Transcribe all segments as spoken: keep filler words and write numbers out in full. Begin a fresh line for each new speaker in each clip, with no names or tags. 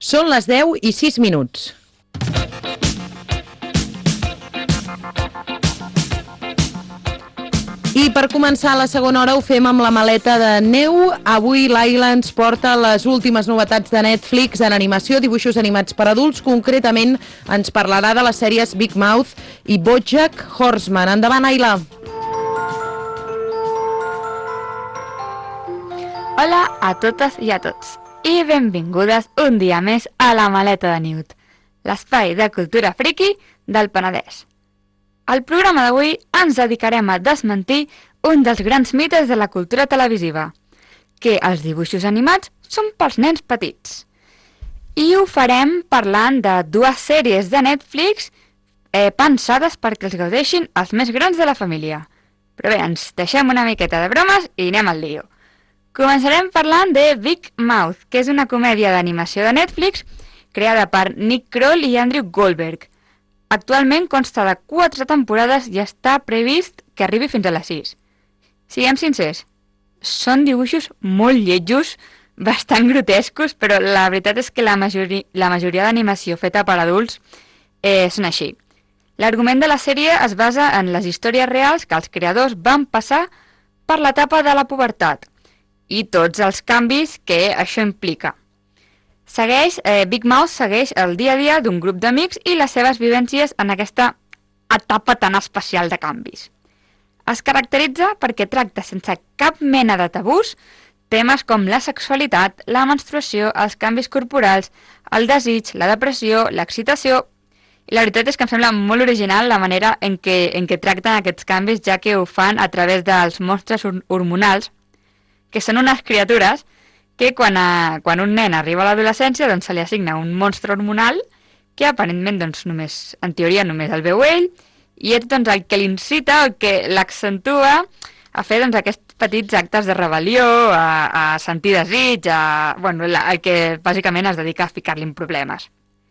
Són les deu i sis minuts. I per començar la segona hora ho fem amb la maleta de neu. Avui l'Aila ens porta les últimes novetats de Netflix en animació, dibuixos animats per adults. Concretament ens parlarà de les sèries Big Mouth i BoJack Horseman. Endavant, Aila.
Hola a totes i a tots i benvingudes un dia més a la maleta de Newt, l'espai de cultura friki del Penedès. Al programa d'avui ens dedicarem a desmentir un dels grans mites de la cultura televisiva, que els dibuixos animats són pels nens petits. I ho farem parlant de dues sèries de Netflix eh, pensades perquè els gaudeixin els més grans de la família. Però bé, ens deixem una miqueta de bromes i anem al lío. Començarem parlant de Big Mouth, que és una comèdia d'animació de Netflix creada per Nick Kroll i Andrew Goldberg. Actualment consta de quatre temporades i està previst que arribi fins a les sis. Siguem sincers, són dibuixos molt lletjos, bastant grotescos, però la veritat és que la majoria, la majoria d'animació feta per adults eh, són així. L'argument de la sèrie es basa en les històries reals que els creadors van passar per l'etapa de la pubertat i tots els canvis que això implica. Segueix, eh, Big Mouth segueix el dia a dia d'un grup d'amics i les seves vivències en aquesta etapa tan especial de canvis. Es caracteritza perquè tracta sense cap mena de tabús temes com la sexualitat, la menstruació, els canvis corporals, el desig, la depressió, l'excitació. I la veritat és que em sembla molt original la manera en què, en què tracten aquests canvis, ja que ho fan a través dels monstres hormonals, que són unes criatures que quan, a, quan un nen arriba a l'adolescència doncs se li assigna un monstre hormonal que aparentment doncs, només, en teoria només el veu ell i és doncs, el que l'incita, el que l'accentua a fer doncs, aquests petits actes de rebel·lió, a, a sentir desig, a, bueno, la, el que bàsicament es dedica a ficar-li en problemes.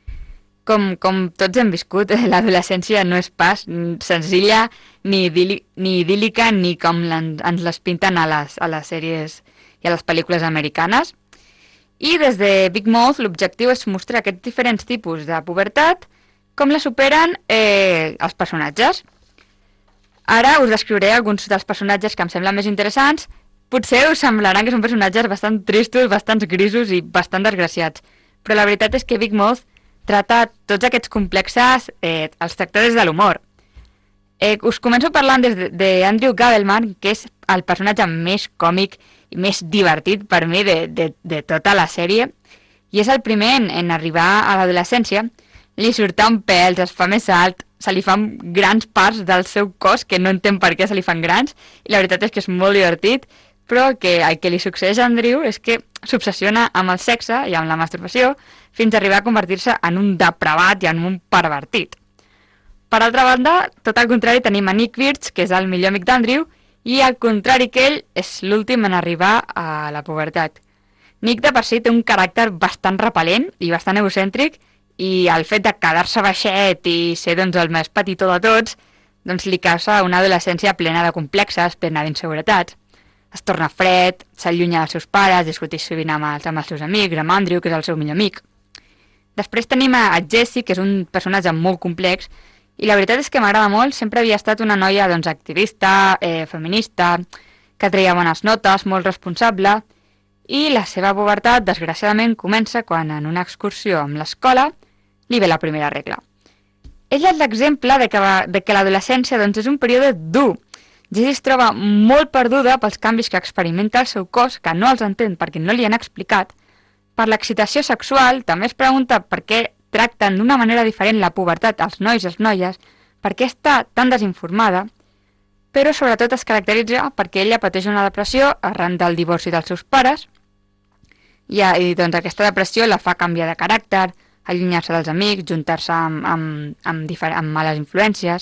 Com, com tots hem viscut, l'adolescència no és pas senzilla ni, idíl·lica, ni idíl·lica ni com ens les pinten a les, a les sèries i a les pel·lícules americanes. I des de Big Mouth l'objectiu és mostrar aquests diferents tipus de pubertat, com la superen eh, els personatges. Ara us descriuré alguns dels personatges que em semblen més interessants. Potser us semblaran que són personatges bastant tristos, bastant grisos i bastant desgraciats, però la veritat és que Big Mouth trata tots aquests complexes, eh, els tracta des de l'humor. Eh, us començo parlant d'Andrew Gabelman, que és el personatge més còmic i més divertit per mi de, de, de tota la sèrie, i és el primer en, en arribar a l'adolescència. Li surten pèls, es fa més alt, se li fan grans parts del seu cos que no entén per què se li fan grans, i la veritat és que és molt divertit, però que el que li succeeix a Andrew és que s'obsessiona amb el sexe i amb la masturbació fins a arribar a convertir-se en un depravat i en un pervertit. Per altra banda, tot al contrari, tenim a Nick Birch, que és el millor amic d'Andrew, i al contrari que ell, és l'últim en arribar a la pubertat. Nick de per si té un caràcter bastant repel·lent i bastant egocèntric, i el fet de quedar-se baixet i ser doncs, el més petitó de tots doncs, li causa una adolescència plena de complexes, plena d'inseguretats. Es torna fred, s'allunya dels seus pares, discuteix sovint amb els, amb els seus amics, amb Andrew, que és el seu millor amic. Després tenim a Jessie, que és un personatge molt complex, i la veritat és que m'agrada molt, sempre havia estat una noia doncs, activista, eh, feminista, que treia bones notes, molt responsable, i la seva pubertat, desgraciadament, comença quan en una excursió amb l'escola li ve la primera regla. Ella és l'exemple de que, de que l'adolescència doncs, és un període dur. Jessie es troba molt perduda pels canvis que experimenta el seu cos, que no els entén perquè no li han explicat. Per l'excitació sexual, també es pregunta per què tracten d'una manera diferent la pubertat als nois i les noies, per què està tan desinformada, però sobretot es caracteritza perquè ella pateix una depressió arran del divorci dels seus pares, i, i doncs, aquesta depressió la fa canviar de caràcter, allunyar-se dels amics, juntar-se amb, amb, amb, amb males influències.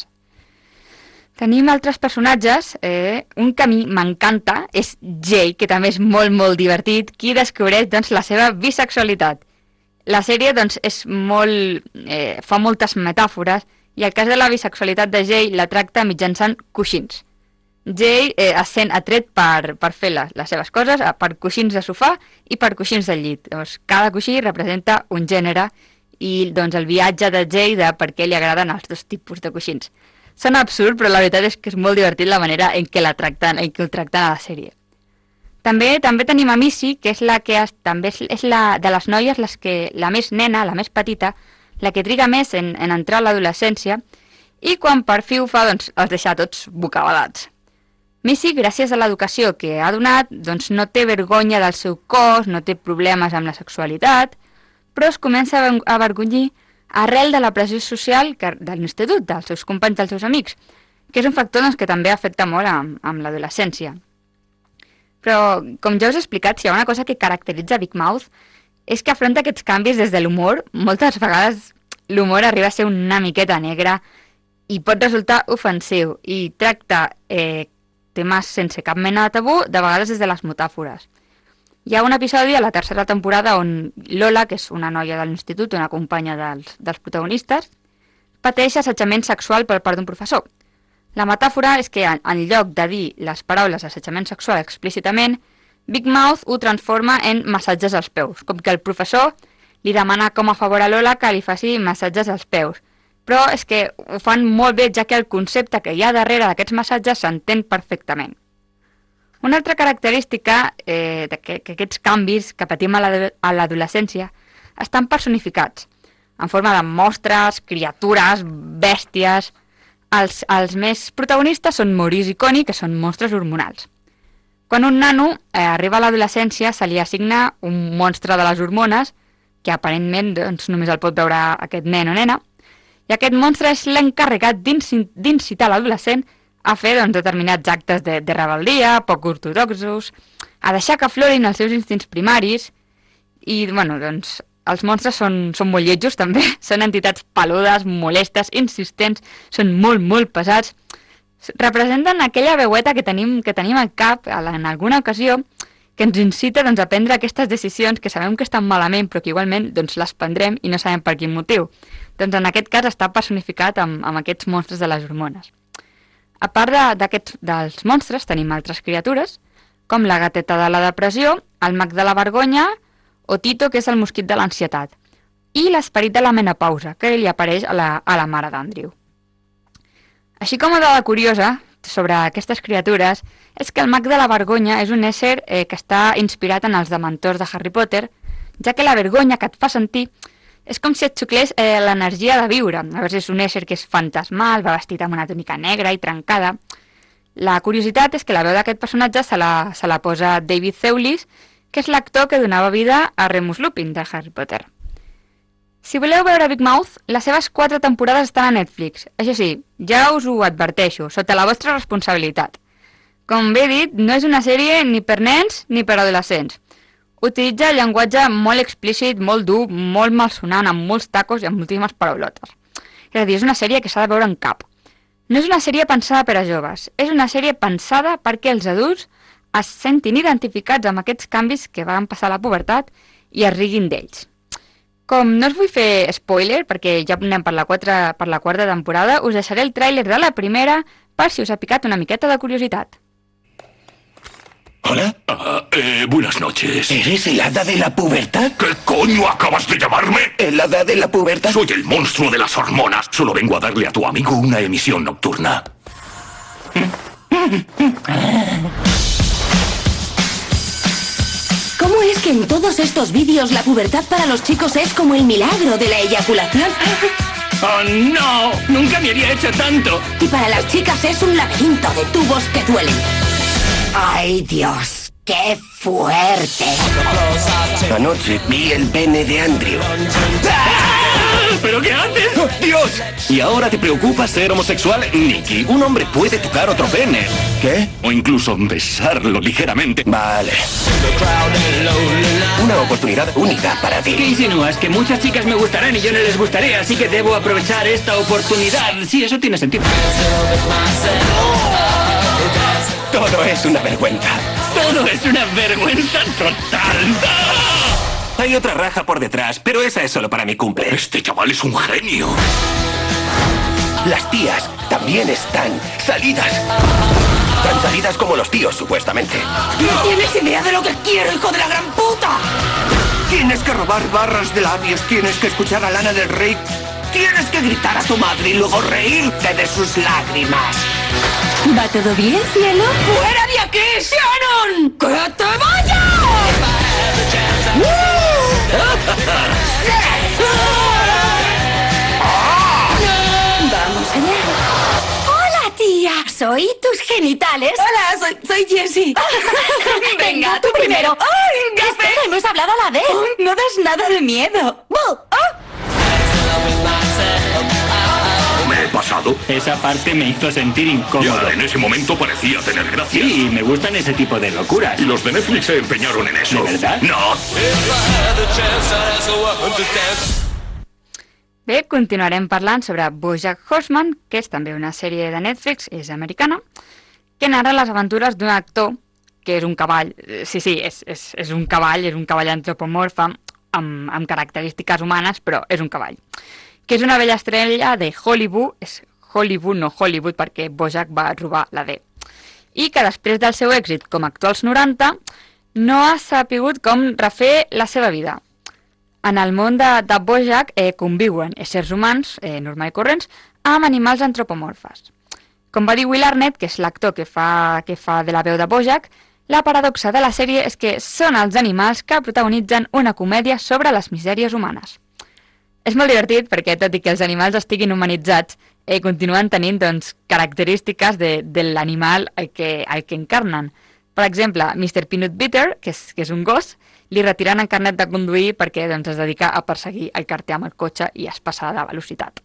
Tenim altres personatges, eh, un que a mi m'encanta és Jay, que també és molt, molt divertit, qui descobreix doncs, la seva bisexualitat. La sèrie doncs, és molt, eh, fa moltes metàfores i el cas de la bisexualitat de Jay la tracta mitjançant coixins. Jay eh, es sent atret per, per fer les, les seves coses, per coixins de sofà i per coixins de llit. Llavors, cada coixí representa un gènere i doncs, el viatge de Jay de per què li agraden els dos tipus de coixins. Sona absurd, però la veritat és que és molt divertit la manera en què, la tracten, en què el tracten a la sèrie. També també tenim a Missy, que és la que es, també és, és la de les noies les que, la més nena, la més petita, la que triga més en, en entrar a l'adolescència i quan per fi ho fa, doncs, els deixa tots bocabadats. Missy, gràcies a l'educació que ha donat, doncs no té vergonya del seu cos, no té problemes amb la sexualitat, però es comença a avergonyir arrel de la pressió social que, de l'institut, dels seus companys, dels seus amics, que és un factor doncs, que també afecta molt amb, amb l'adolescència. Però, com ja us he explicat, si hi ha una cosa que caracteritza Big Mouth és que afronta aquests canvis des de l'humor. Moltes vegades l'humor arriba a ser una miqueta negra i pot resultar ofensiu i tracta eh, temes sense cap mena de tabú, de vegades des de les metàfores. Hi ha un episodi a la tercera temporada on Lola, que és una noia de l'institut, una companya dels, dels protagonistes, pateix assetjament sexual per part d'un professor. La metàfora és que, en, en lloc de dir les paraules assetjament sexual explícitament, Big Mouth ho transforma en massatges als peus, com que el professor li demana com a favor a Lola que li faci massatges als peus. Però és que ho fan molt bé, ja que el concepte que hi ha darrere d'aquests massatges s'entén perfectament. Una altra característica eh, de que, que aquests canvis que patim a l'adolescència estan personificats, en forma de monstres, criatures, bèsties. Els, els més protagonistes són Maurice i Connie, que són monstres hormonals. Quan un nano eh, arriba a l'adolescència se li assigna un monstre de les hormones, que aparentment doncs, només el pot veure aquest nen o nena, i aquest monstre és l'encarregat d'incitar l'adolescent a fer doncs, determinats actes de, de rebel·lia, poc ortodoxos, a deixar que florin els seus instints primaris, i bueno, doncs, els monstres són, són molt lletjos també, són entitats peludes, molestes, insistents, són molt, molt pesats. Representen aquella veueta que tenim, que tenim al cap en alguna ocasió que ens incita doncs, a prendre aquestes decisions que sabem que estan malament però que igualment doncs, les prendrem i no sabem per quin motiu. Doncs en aquest cas està personificat amb, amb aquests monstres de les hormones. A part de, dels monstres tenim altres criatures, com la gateta de la depressió, el mag de la vergonya, o Tito, que és el mosquit de l'ansietat, i l'esperit de la menopausa, que li apareix a la, a la mare d'Andrew. Així com a dada curiosa sobre aquestes criatures, és que el mag de la vergonya és un ésser eh, que està inspirat en els dementors de Harry Potter, ja que la vergonya que et fa sentir és com si et xuclés eh, l'energia de viure. A veure, és un ésser que és fantasmal, va vestit amb una túnica negra i trencada. La curiositat és que la veu d'aquest personatge se la, se la posa David Thewlis, que és l'actor que donava vida a Remus Lupin de Harry Potter. Si voleu veure Big Mouth, les seves quatre temporades estan a Netflix. Això sí, ja us ho adverteixo, sota la vostra responsabilitat. Com bé he dit, no és una sèrie ni per nens ni per adolescents. Utilitza llenguatge molt explícit, molt dur, molt malsonant, amb molts tacos i amb moltíssimes paraulotes. És a dir, és una sèrie que s'ha de veure en cap. No és una sèrie pensada per a joves, és una sèrie pensada perquè els adults es sentin identificats amb aquests canvis que van passar a la pubertat i es riguin d'ells. Com no us vull fer spoiler, perquè ja anem per la, quatre, per la quarta temporada, us deixaré el tràiler de la primera per si us ha picat una miqueta de curiositat.
¿Hola?
Ah, eh, buenas noches.
¿Eres el hada de la pubertad?
¿Qué coño acabas de llamarme?
¿El hada de la pubertad?
Soy el monstruo de las hormonas. Solo vengo a darle a tu amigo una emisión nocturna.
¿Cómo es que en todos estos vídeos la pubertad para los chicos es como el milagro de la eyaculación?
¡Oh, no! ¡Nunca me había hecho tanto!
Y para las chicas es un laberinto de tubos que duelen.
¡Ay, Dios! ¡Qué fuerte!
Anoche vi el pene de Andrew.
¿Pero qué haces?
¡Oh, Dios! ¿Y ahora te preocupa ser homosexual? Nicky, un hombre puede tocar otro pene.
¿Qué?
O incluso besarlo ligeramente.
Vale. Una oportunidad única para ti.
¿Qué insinúas? Que muchas chicas me gustarán y yo no les gustaré, así que debo aprovechar esta oportunidad. Sí, eso tiene sentido.
Todo es una vergüenza.
Todo es una vergüenza total.
Hay otra raja por detrás, pero esa es solo para mi cumple.
Este chaval es un genio.
Las tías también están salidas.
Tan salidas como los tíos, supuestamente.
¿No tienes idea de lo que quiero, hijo de la gran puta?
Tienes que robar barras de labios, tienes que escuchar a Lana del Rey, tienes que gritar a tu madre y luego reírte de sus lágrimas.
¿Va todo bien, cielo?
¡Fuera de aquí, Shannon! ¡Que te vayas!
Vamos allá. Hola, tía. Soy tus genitales.
Hola, soy, soy Jessie.
Venga, tú primero.
¡Ay,
Espera, hemos hablado a la vez.
no das nada de miedo! ¡Oh!
¿Me he pasado?
Esa parte me hizo sentir incómodo.
Ya, en ese momento parecía tener gracia.
Sí, me gustan ese tipo de locuras.
Y los de Netflix se empeñaron en eso.
¿De verdad?
No.
Bé, continuarem parlant sobre BoJack Horseman, que és també una sèrie de Netflix, és americana, que narra les aventures d'un actor que és un cavall. Sí, sí, és, és, és un cavall, és un cavall antropomorfa amb, amb característiques humanes, però és un cavall. Que és una vella estrella de Hollywood, és Hollywood, no Hollywood, perquè BoJack va robar la D. I que després del seu èxit com a actor als noranta, no ha sapigut com refer la seva vida. En el món de, de BoJack eh, conviuen éssers humans, eh, normals i corrents, amb animals antropomorfes. Com va dir Will Arnett, que és l'actor que fa, que fa de la veu de BoJack, la paradoxa de la sèrie és que són els animals que protagonitzen una comèdia sobre les misèries humanes. És molt divertit perquè, tot i que els animals estiguin humanitzats, eh, continuen tenint doncs, característiques de, de l'animal al que, al que encarnen. Per exemple, mister Peanut Butter, que és, que és un gos, li retiren el carnet de conduir perquè doncs, es dedica a perseguir el carter amb el cotxe i es passa de velocitat.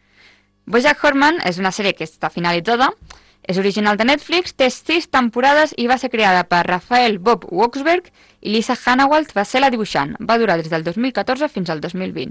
BoJack Horseman és una sèrie que està finalitzada, és original de Netflix, té sis temporades i va ser creada per Rafael Bob Waksberg i Lisa Hanawalt va ser la dibuixant. Va durar des del dos mil catorze fins al dos mil vint.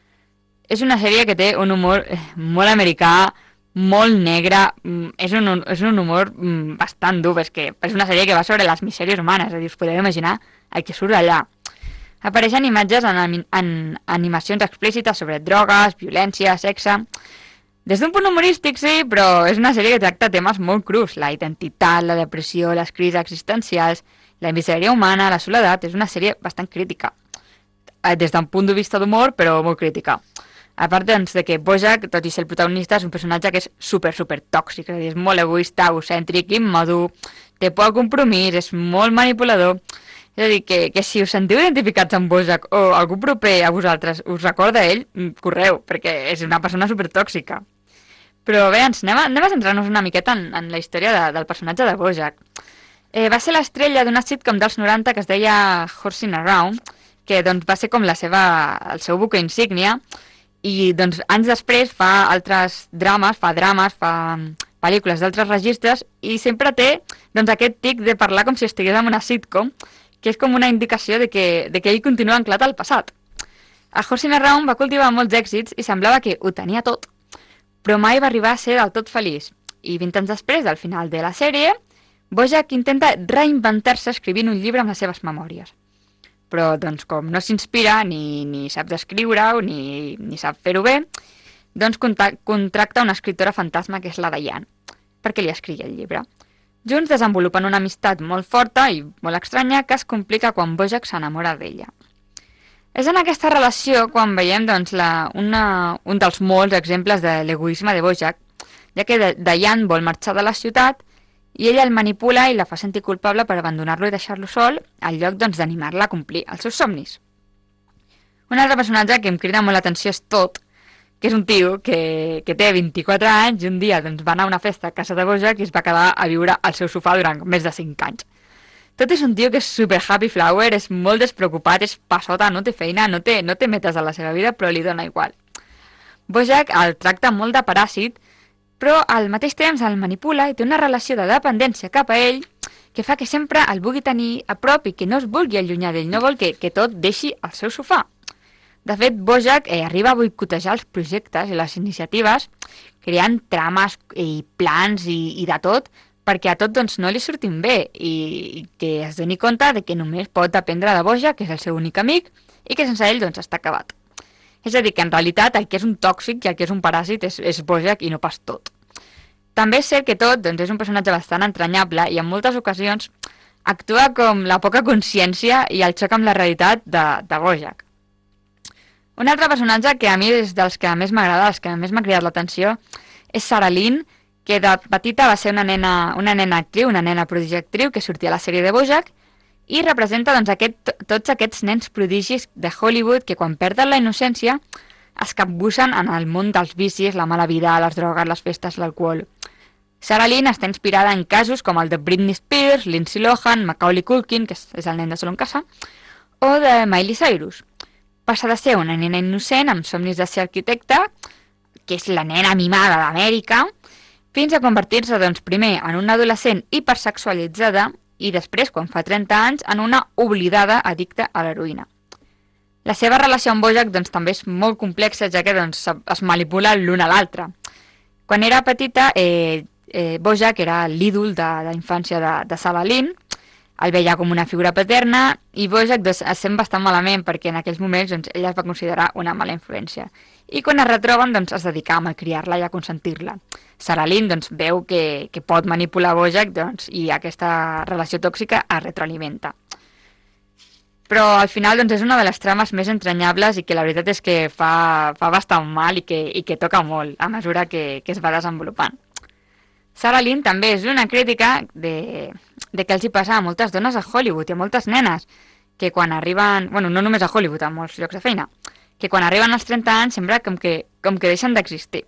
És una sèrie que té un humor molt americà, molt negre, és un, és un humor bastant dur, és que és una sèrie que va sobre les misèries humanes, és a dir, us podeu imaginar el que surt allà. Apareixen imatges en, en animacions explícites sobre drogues, violència, sexe. Des d'un punt humorístic, sí, però és una sèrie que tracta temes molt crus, la identitat, la depressió, les crisis existencials, la misèria humana, la soledat, és una sèrie bastant crítica. Des d'un punt de vista d'humor, però molt crítica. A part doncs, de que BoJack, tot i ser el protagonista, és un personatge que és super, super tòxic, és a dir, és molt egoista, egocèntric, immadur, té por al compromís, és molt manipulador. És a dir, que, que si us sentiu identificats amb BoJack o algú proper a vosaltres us recorda ell, correu, perquè és una persona super tòxica. Però bé, ens anem a, anem a centrar-nos una miqueta en, en la història de, del personatge de BoJack. Eh, va ser l'estrella d'una sitcom dels noranta que es deia Horsing Around, que doncs, va ser com la seva, el seu buque insígnia, i doncs, anys després fa altres drames, fa drames, fa pel·lícules d'altres registres i sempre té doncs, aquest tic de parlar com si estigués en una sitcom, que és com una indicació de que, de que ell continua anclat al passat. A Horsing Around va cultivar molts èxits i semblava que ho tenia tot, però mai va arribar a ser del tot feliç. I vint anys després del final de la sèrie, BoJack intenta reinventar-se escrivint un llibre amb les seves memòries. Però, doncs, com no s'inspira, ni, ni sap descriure-ho, ni, ni sap fer-ho bé, doncs contracta una escriptora fantasma que és la Diane, perquè li escrigui el llibre. Junts desenvolupen una amistat molt forta i molt estranya que es complica quan BoJack s'enamora d'ella. És en aquesta relació quan veiem doncs, la, una, un dels molts exemples de l'egoisme de BoJack, ja que Diane vol marxar de la ciutat i ella el manipula i la fa sentir culpable per abandonar-lo i deixar-lo sol, al lloc doncs, d'animar-la a complir els seus somnis. Un altre personatge que em crida molt l'atenció és Todd, que és un tio que, que té vint-i-quatre anys i un dia doncs, va anar a una festa a casa de BoJack i es va quedar a viure al seu sofà durant més de cinc anys. Todd és un tio que és super happy flower, és molt despreocupat, és passota, no té feina, no té, no té metes a la seva vida, però li dona igual. BoJack el tracta molt de paràsit, però al mateix temps el manipula i té una relació de dependència cap a ell que fa que sempre el vulgui tenir a prop i que no es vulgui allunyar d'ell, no vol que, que tot deixi el seu sofà. De fet, BoJack eh, arriba a boicotejar els projectes i les iniciatives, creant trames i plans i, i de tot, perquè a tot doncs, no li surtin bé i, i que es doni compte de que només pot dependre de BoJack, que és el seu únic amic, i que sense ell doncs, està acabat. És a dir, que en realitat el que és un tòxic i el que és un paràsit és, és BoJack i no pas tot. També és cert que tot doncs, és un personatge bastant entranyable i en moltes ocasions actua com la poca consciència i el xoc amb la realitat de, de Bojack. Un altre personatge que a mi és dels que més m'agrada, dels que més m'ha cridat l'atenció, és Sarah Lynn, que de petita va ser una nena, una nena actriu, una nena prodigi actriu que sortia a la sèrie de Bojack i representa doncs, aquest, tots aquests nens prodigis de Hollywood que quan perden la innocència es capbussen en el món dels vicis, la mala vida, les drogues, les festes, l'alcohol. Sarah Lynn està inspirada en casos com el de Britney Spears, Lindsay Lohan, Macaulay Culkin, que és el nen de Solo en Casa, o de Miley Cyrus. Passa de ser una nena innocent amb somnis de ser arquitecta, que és la nena mimada d'Amèrica, fins a convertir-se doncs, primer en una adolescent hipersexualitzada i després, quan fa trenta anys, en una oblidada addicta a l'heroïna. La seva relació amb Bojack doncs, també és molt complexa, ja que doncs, es manipula l'una a l'altra. Quan era petita, eh, eh, Bojack era l'ídol de la infància de, de Sarah Lynn, el veia com una figura paterna i Bojack doncs, es sent bastant malament perquè en aquells moments doncs, ella es va considerar una mala influència. I quan es retroben doncs, es dedica a malcriar-la i a consentir-la. Sarah Lynn doncs, veu que, que pot manipular Bojack doncs, i aquesta relació tòxica es retroalimenta. Però al final doncs, és una de les trames més entranyables i que la veritat és que fa, fa bastant mal i que, i que toca molt a mesura que, que es va desenvolupant. Sarah Lynn també és una crítica de, de què els hi passa a moltes dones a Hollywood i a moltes nenes, que quan arriben, bueno, no només a Hollywood, a molts llocs de feina, que quan arriben als trenta anys sembla com que, com que deixen d'existir.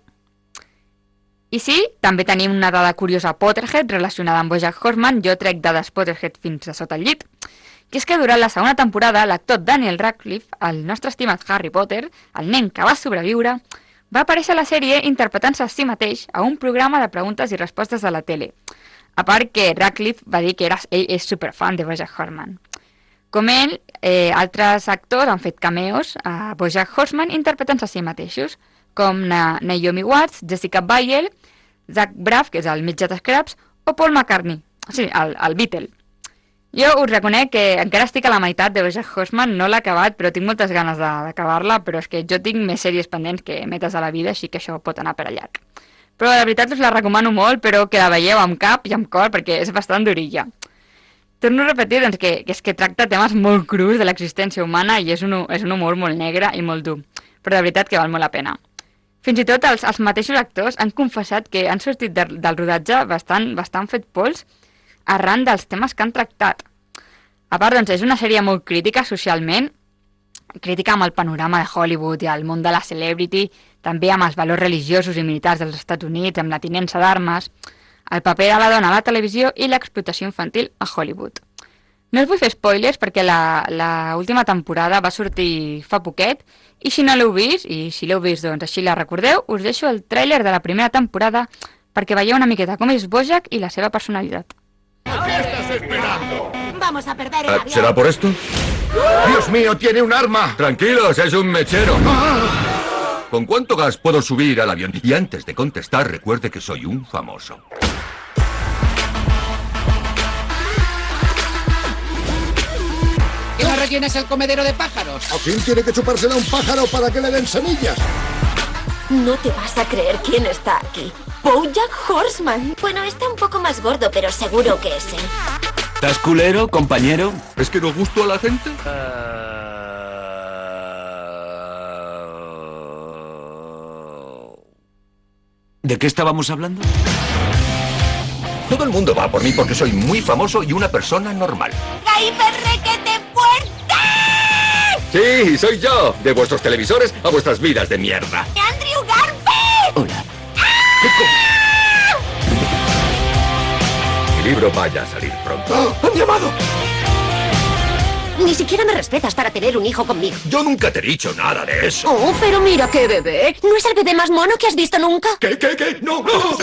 I sí, també tenim una dada curiosa a Potterhead relacionada amb Bojack Horseman, jo trec dades Potterhead fins a sota el llit, que és que durant la segona temporada l'actor Daniel Radcliffe, el nostre estimat Harry Potter, el nen que va sobreviure, va aparèixer a la sèrie interpretant-se a si mateix a un programa de preguntes i respostes de la tele. A part que Radcliffe va dir que era, ell és superfan de Bojack Horseman. Com ell, eh, altres actors han fet cameos a Bojack Horseman interpretant-se a si mateixos, com Na Naomi Watts, Jessica Biel, Zach Braff, que és el metge de Scraps, o Paul McCartney, sí, el, el Beatle. Jo us reconec que encara estic a la meitat de Bojack Horseman, no l'he acabat, però tinc moltes ganes d'acabar-la, però és que jo tinc més sèries pendents que metes a la vida, així que això pot anar per a llarg. Però la veritat us la recomano molt, però que la veieu amb cap i amb cor, perquè és bastant durilla. Torno a repetir doncs, que, que és que tracta temes molt crus de l'existència humana i és un, és un humor molt negre i molt dur, però de veritat que val molt la pena. Fins i tot els, els mateixos actors han confessat que han sortit de, del rodatge bastant, bastant fet pols arran dels temes que han tractat. A part, doncs, és una sèrie molt crítica socialment, crítica amb el panorama de Hollywood i el món de la celebrity, també amb els valors religiosos i militars dels Estats Units, amb la tinença d'armes, el paper de la dona a la televisió i l'explotació infantil a Hollywood. No us vull fer spoilers perquè la, la última temporada va sortir fa poquet i si no l'heu vist, i si l'heu vist doncs així la recordeu, us deixo el tràiler de la primera temporada perquè veieu una miqueta com és Bojack i la seva personalitat.
¿Qué estás esperando?
Vamos a perder el avión.
¿Será por esto? ¡Dios mío, tiene un arma!
Tranquilos, es un mechero.
¡Ah!
¿Con cuánto gas puedo subir al avión? Y antes de contestar, recuerde que soy un famoso.
¿Que no rellenes el comedero de pájaros?
¿A quién tiene que chupársela un pájaro para que le den semillas?
No te vas a creer quién está aquí. Bojack Horseman. Bueno, está un poco más gordo, pero seguro que es él.
¿Estás culero, compañero?
¿Es que no gusto a la gente?
¿De qué estábamos hablando?
Todo el mundo va por mí porque soy muy famoso y una persona normal.
¡Hyperrequete fuerte!
Sí, soy yo. De vuestros televisores a vuestras vidas de mierda.
¡Andrew Garfield!
Hola. ¿Qué co- Mi libro vaya a salir pronto. ¡Ah! ¡Han llamado!
Ni siquiera me respetas para tener un hijo conmigo.
Yo nunca te he dicho nada de eso.
Oh, pero mira qué bebé. ¿No es el bebé más mono que has visto nunca?
¿Qué, qué, qué? ¡No, no!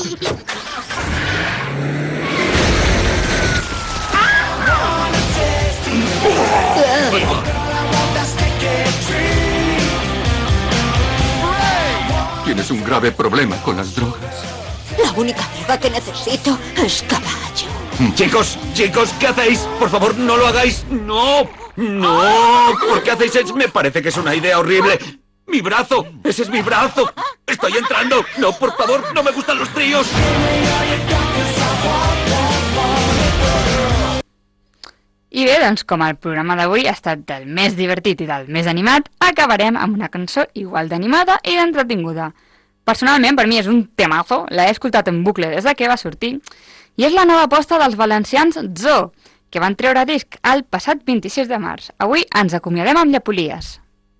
Tienes un grave problema con las drogas.
La única droga que necesito es caballo.
Chicos, chicos, ¿qué hacéis? Por favor, no lo hagáis. No, no. ¿Por qué hacéis eso? Me parece que es una idea horrible. Mi brazo, ese es mi brazo.
¡Estoy entrando! ¡No, por favor! ¡No me gustan los tríos!
I bé, doncs com el programa d'avui ha estat del més divertit i del més animat, acabarem amb una cançó igual d'animada i d'entretinguda. Personalment, per mi és un temazo, l'he escoltat en bucle des de que va sortir, i és la nova aposta dels valencians Zoo, que van treure disc el passat vint-i-sis de març. Avui ens acomiadem amb Llepolies.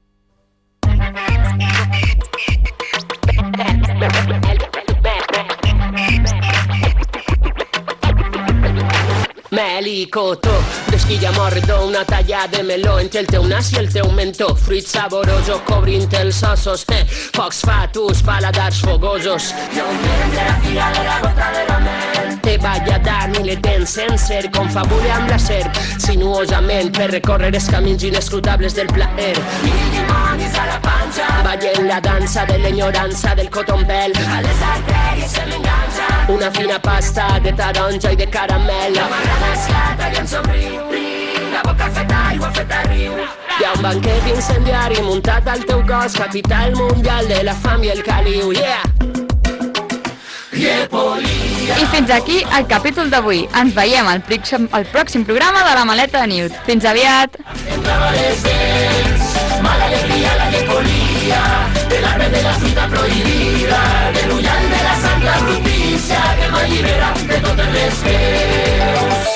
Melicotó, d'esquilla morredor, una talla de meló entre el teu nas i el teu mentó. Fruit saboroso cobrint els ossos, eh, focs fatus, paladars fogosos. Jo de la fila de la gota de la mel. Te vaya dan i le tens sencer, confabule amb la serp, sinuosament per recórrer els camins inescrutables del plaer. Mil dimonis a la panxa, ballen la dansa de l'enyorança del cotonbel. A les artèries se m'enganxa una fina pasta de taronja i de caramel. La marra mesclata i en somriu, la boca feta aigua, feta riu. Hi ha un banquet incendiari muntat al teu cos, capital mundial de la fam i el caliu, yeah!
I fins aquí el capítol d'avui. Ens veiem al pròxim, al pròxim programa de la Maleta de Newt. Fins aviat!
Entrava les dents, mala alegria la llepolia, de l'arbre de la fruita prohibida, de l'ullal de la santa brutícia, que m'allibera de totes les veus.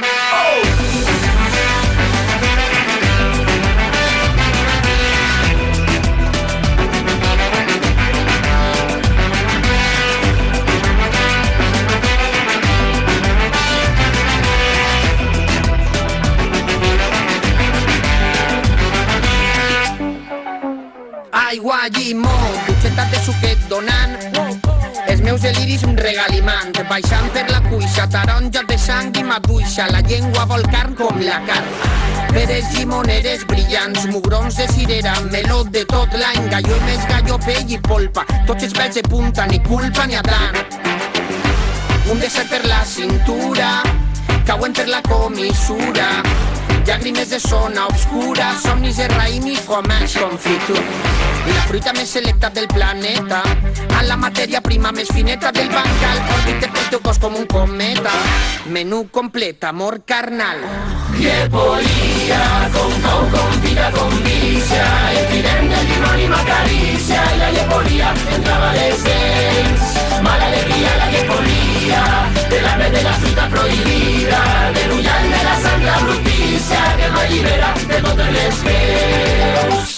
Aigua, llimó, dutxetes de suquet donant, els meus deliris regalimant, baixant per la cuixa, taronja de sang i maduixa, la llengua vol carn com la carn. Peres llimoneres brillants, mugrons de cirera, meló de tot l'any, gallo i més gallo, pell i polpa, tots els pèls de punta, ni culpa ni adran. Un desert per la cintura, cauen per la comissura, llàgrimes de zona obscura, somnis de raïm i comerç confitur. La fruita més selecta del planeta, a la matèria prima més fineta del bancal, orbita pel teu cos com un cometa. Menú complet, amor carnal.
Llepolia, con cou, con vida, con vicia, el tirem del limón i m'acaricia, i la llepolia entrava a les dents. Mala alegria la llepolia, de l'arbre de la fruita prohibida, de l'ullal de la santa brutícia, que m'allibera de totes les veus.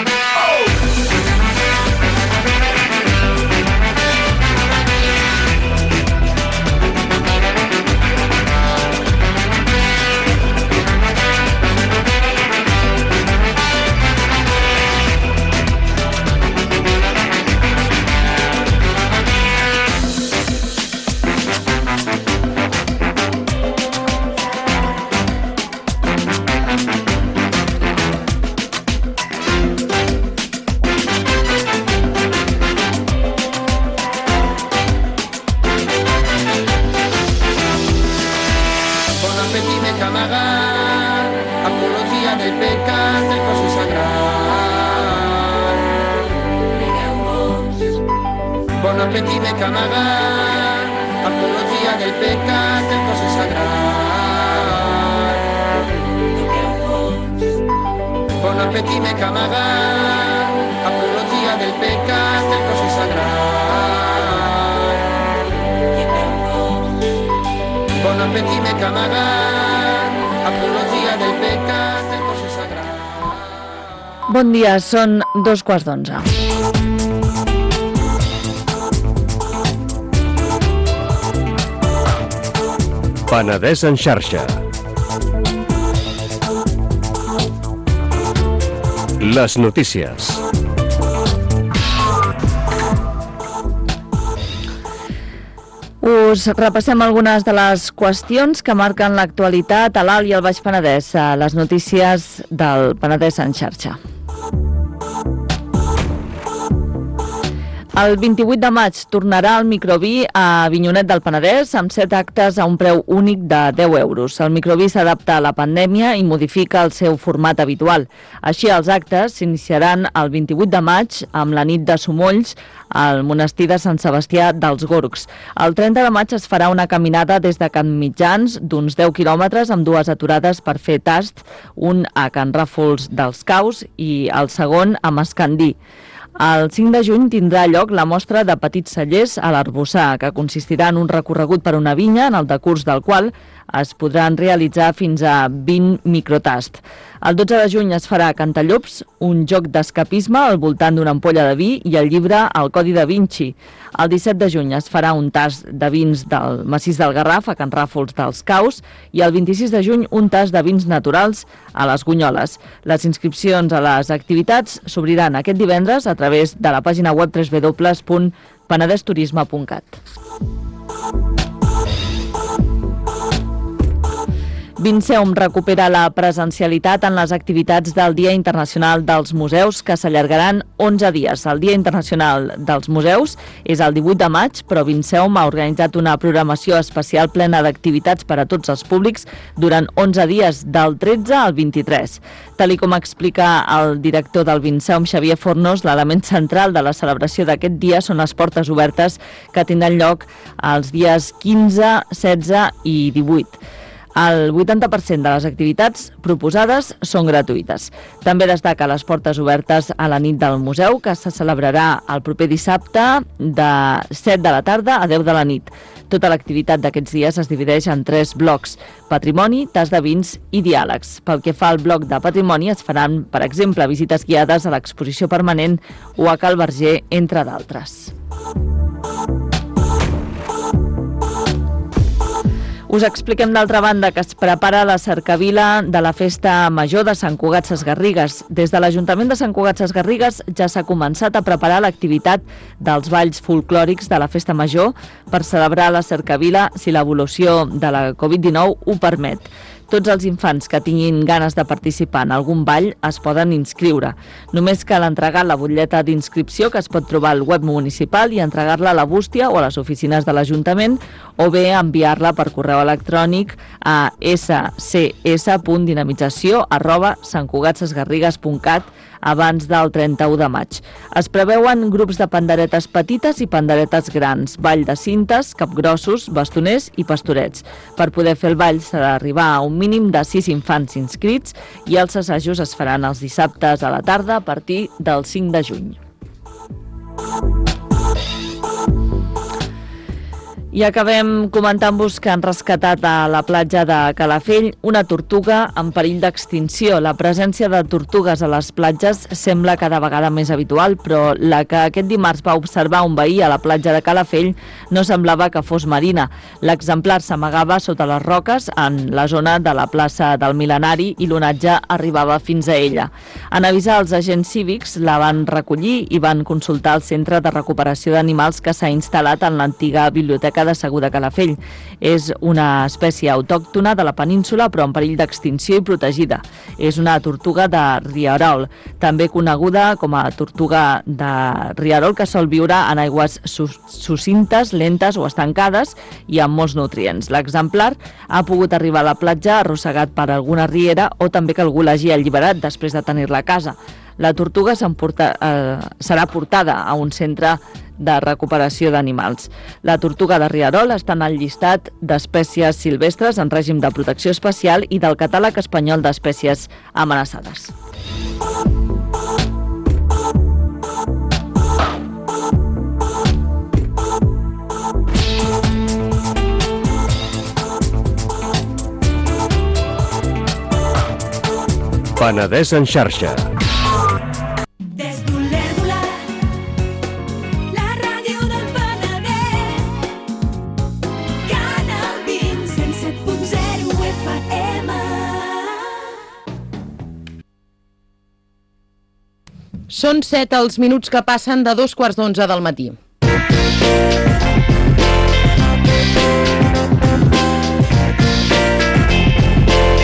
Bon appetit, mes camarades, apologia del pecat, del cos sagrat. Bon appetit, mes camarades, apologia del pecat, del cos sagrat. Bon appetit, mes camarades, apologia del pecat, del cos sagrat.
Bon dia, són dos quarts d'onze.
Penedès en xarxa. Les notícies.
Us repassem algunes de les qüestions que marquen l'actualitat a l'Alt i al Baix Penedès, a les notícies del Penedès en xarxa. El vint-i-vuit de maig tornarà el microví a Avinyonet del Penedès amb set actes a un preu únic de deu euros. El microví s'adapta a la pandèmia i modifica el seu format habitual. Així, els actes s'iniciaran el vint-i-vuit de maig amb la nit de Somolls al monestir de Sant Sebastià dels Gorgs. El trenta de maig es farà una caminada des de Can Mitjans d'uns deu quilòmetres amb dues aturades per fer tast, un a Can Ràfols dels Caus i el segon a Mascandí. El cinc de juny tindrà lloc la mostra de petits cellers a l'Arboçar, que consistirà en un recorregut per una vinya, en el decurs del qual es podran realitzar fins a vint microtast. El dotze de juny es farà a Cantallops un joc d'escapisme al voltant d'una ampolla de vi i el llibre El Codi da Vinci. El disset de juny es farà un tast de vins del massís del Garraf a Can Ràfols dels Caus i el vint-i-sis de juny un tast de vins naturals a les Gunyoles. Les inscripcions a les activitats s'obriran aquest divendres a través de la pàgina web w w w punt penedesturisme punt cat. Vinceum recupera la presencialitat en les activitats del Dia Internacional dels Museus, que s'allargaran onze dies. El Dia Internacional dels Museus és el divuit de maig, però Vinceum ha organitzat una programació especial plena d'activitats per a tots els públics durant onze dies, del tretze al vint-i-tres. Tal com explica el director del Vinceum, Xavier Fornos, l'element central de la celebració d'aquest dia són les portes obertes que tindran lloc els dies quinze, setze i divuit. El vuitanta per cent de les activitats proposades són gratuïtes. També destaca les portes obertes a la nit del museu, que se celebrarà el proper dissabte de set de la tarda a deu de la nit. Tota l'activitat d'aquests dies es divideix en tres blocs: patrimoni, tas de vins i diàlegs. Pel que fa al bloc de patrimoni, es faran, per exemple, visites guiades a l'exposició permanent o a Cal Verger, entre d'altres. Us expliquem d'altra banda que es prepara la cercavila de la Festa Major de Sant Cugat Sesgarrigues. Des de l'Ajuntament de Sant Cugat Sesgarrigues ja s'ha començat a preparar l'activitat dels balls folclòrics de la Festa Major per celebrar la cercavila si l'evolució de la covid dinou ho permet. Tots els infants que tinguin ganes de participar en algun ball es poden inscriure. Només cal entregar la butlleta d'inscripció que es pot trobar al web municipal i entregar-la a la bústia o a les oficines de l'Ajuntament, o bé enviar-la per correu electrònic a s c s punt dinamització arroba santcugatsesgarrigues punt cat abans del trenta-u de maig. Es preveuen grups de panderetes petites i panderetes grans, ball de cintes, capgrossos, bastoners i pastorets. Per poder fer el ball s'ha d'arribar a un mínim de sis infants inscrits i els assajos es faran els dissabtes a la tarda a partir del cinc de juny. I acabem comentant-vos que han rescatat a la platja de Calafell una tortuga en perill d'extinció. La presència de tortugues a les platges sembla cada vegada més habitual, però la que aquest dimarts va observar un veí a la platja de Calafell no semblava que fos marina. L'exemplar s'amagava sota les roques en la zona de la plaça del Mil·lenari i l'onatge arribava fins a ella. En avisar els agents cívics, la van recollir i van consultar el centre de recuperació d'animals que s'ha instal·lat en l'antiga biblioteca de Segur de Calafell. És una espècie autòctona de la península, però en perill d'extinció i protegida. És una tortuga de rierol, també coneguda com a tortuga de rierol, que sol viure en aigües sucintes, lentes o estancades i amb molts nutrients. L'exemplar ha pogut arribar a la platja arrossegat per alguna riera o també que algú l'hagi alliberat després de tenir-la a casa. La tortuga eh, serà portada a un centre de recuperació d'animals. La tortuga de rierol està en el llistat d'espècies silvestres en règim de protecció especial i del catàleg espanyol d'espècies amenaçades.
Penedès en xarxa.
Són set els minuts que passen de dos quarts d'onze del matí.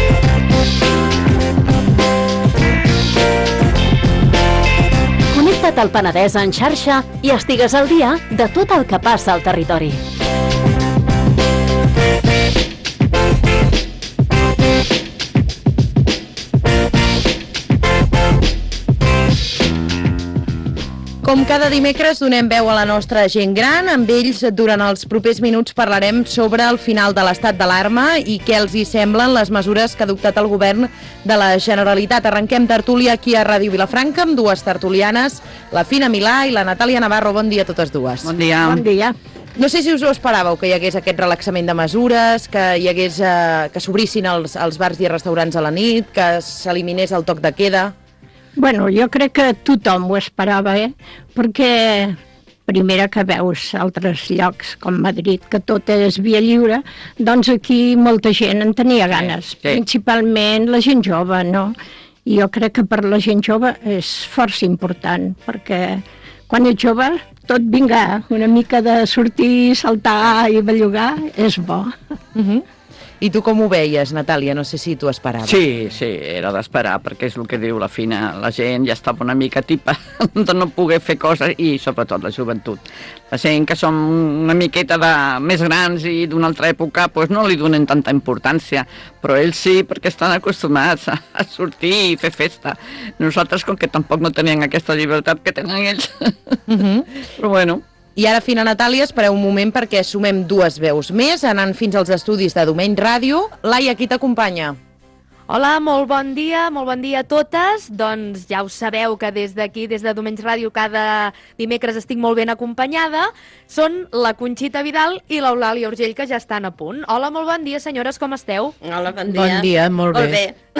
Connecta't Escolta't el Penedès en xarxa i estigues al dia de tot el que passa al territori.
Com cada dimecres donem veu a la nostra gent gran. Amb ells, durant els propers minuts, parlarem sobre el final de l'estat d'alarma i què els hi semblen les mesures que ha adoptat el govern de la Generalitat. Arrenquem tertúlia aquí a Ràdio Vilafranca amb dues tertulianes, la Fina Milà i la Natàlia Navarro. Bon dia a totes dues.
Bon dia.
Bon dia.
No sé si us ho esperàveu, que hi hagués aquest relaxament de mesures, que hi hagués eh, que s'obrissin els, els bars i restaurants a la nit, que s'eliminés el toc de queda.
Bueno, jo crec que tothom ho esperava, eh? Perquè primera que veus altres llocs com Madrid, que tot és via lliure, doncs aquí molta gent en tenia ganes, sí, sí. Principalment la gent jove, no? I jo crec que per la gent jove és força important, perquè quan ets jove tot vinga, una mica de sortir, saltar i bellugar és bo.
Uh-huh. I tu com ho veies, Natàlia? No sé si t'ho esperaves.
Sí, sí, era d'esperar, perquè és el que diu la Fina. La gent ja estava una mica tipa de no poder fer coses, i sobretot la joventut. La gent que som una miqueta de més grans i d'una altra època, doncs no li donen tanta importància, però ells sí, perquè estan acostumats a, a sortir i fer festa. Nosaltres, com que tampoc no teníem aquesta llibertat que tenen ells. Uh-huh. Però bueno...
I ara, Fina Natàlia, espereu un moment perquè sumem dues veus més, anant fins als estudis de Domeny Ràdio. Laia, qui t'acompanya?
Hola, molt bon dia, molt bon dia a totes. Doncs ja ho sabeu que des d'aquí, des de Domeny Ràdio, cada dimecres estic molt ben acompanyada. Són la Conxita Vidal i l'Eulàlia Urgell, que ja estan a punt. Hola, molt bon dia, senyores, com esteu?
Hola, bon dia.
Bon dia, molt bé.
Molt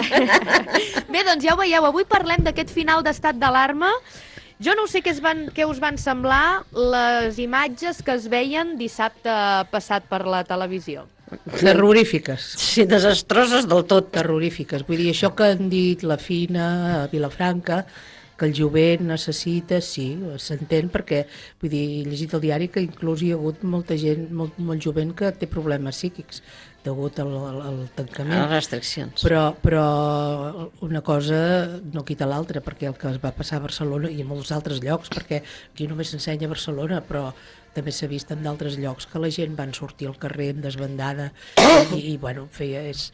bé.
Bé, doncs ja ho veieu, avui parlem d'aquest final d'estat d'alarma. Jo no sé què, es van, què us van semblar les imatges que es veien dissabte passat per la televisió.
Terrorífiques.
Sí, desastroses del tot.
Terrorífiques. Vull dir, això que han dit la Fina a Vilafranca, que el jovent necessita, sí, s'entén, perquè, vull dir, he llegit el diari que inclús hi ha hagut molta gent, molt, molt jovent que té problemes psíquics degut al, al, al tancament.
A les restriccions.
Però, però una cosa no quita l'altra, perquè el que es va passar a Barcelona i a molts altres llocs, perquè aquí només s'ensenya a Barcelona, però també s'ha vist en d'altres llocs que la gent van sortir al carrer en desbandada i, i bueno, feia... És,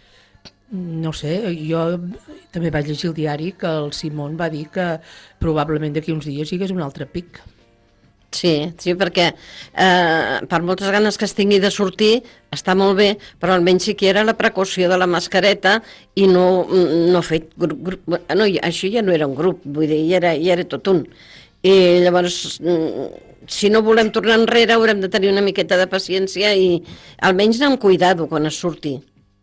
no sé, jo també vaig llegir el diari que el Simón va dir que probablement d'aquí uns dies hi hagués un altre pic.
Sí, sí, perquè eh, per moltes ganes que es tingui de sortir està molt bé, però almenys sí que era la precaució de la mascareta i no, no fet grup, grup, no, això ja no era un grup, vull dir, ja era, ja era tot un. I llavors, si no volem tornar enrere, haurem de tenir una miqueta de paciència i almenys anar amb cuidado quan es surti.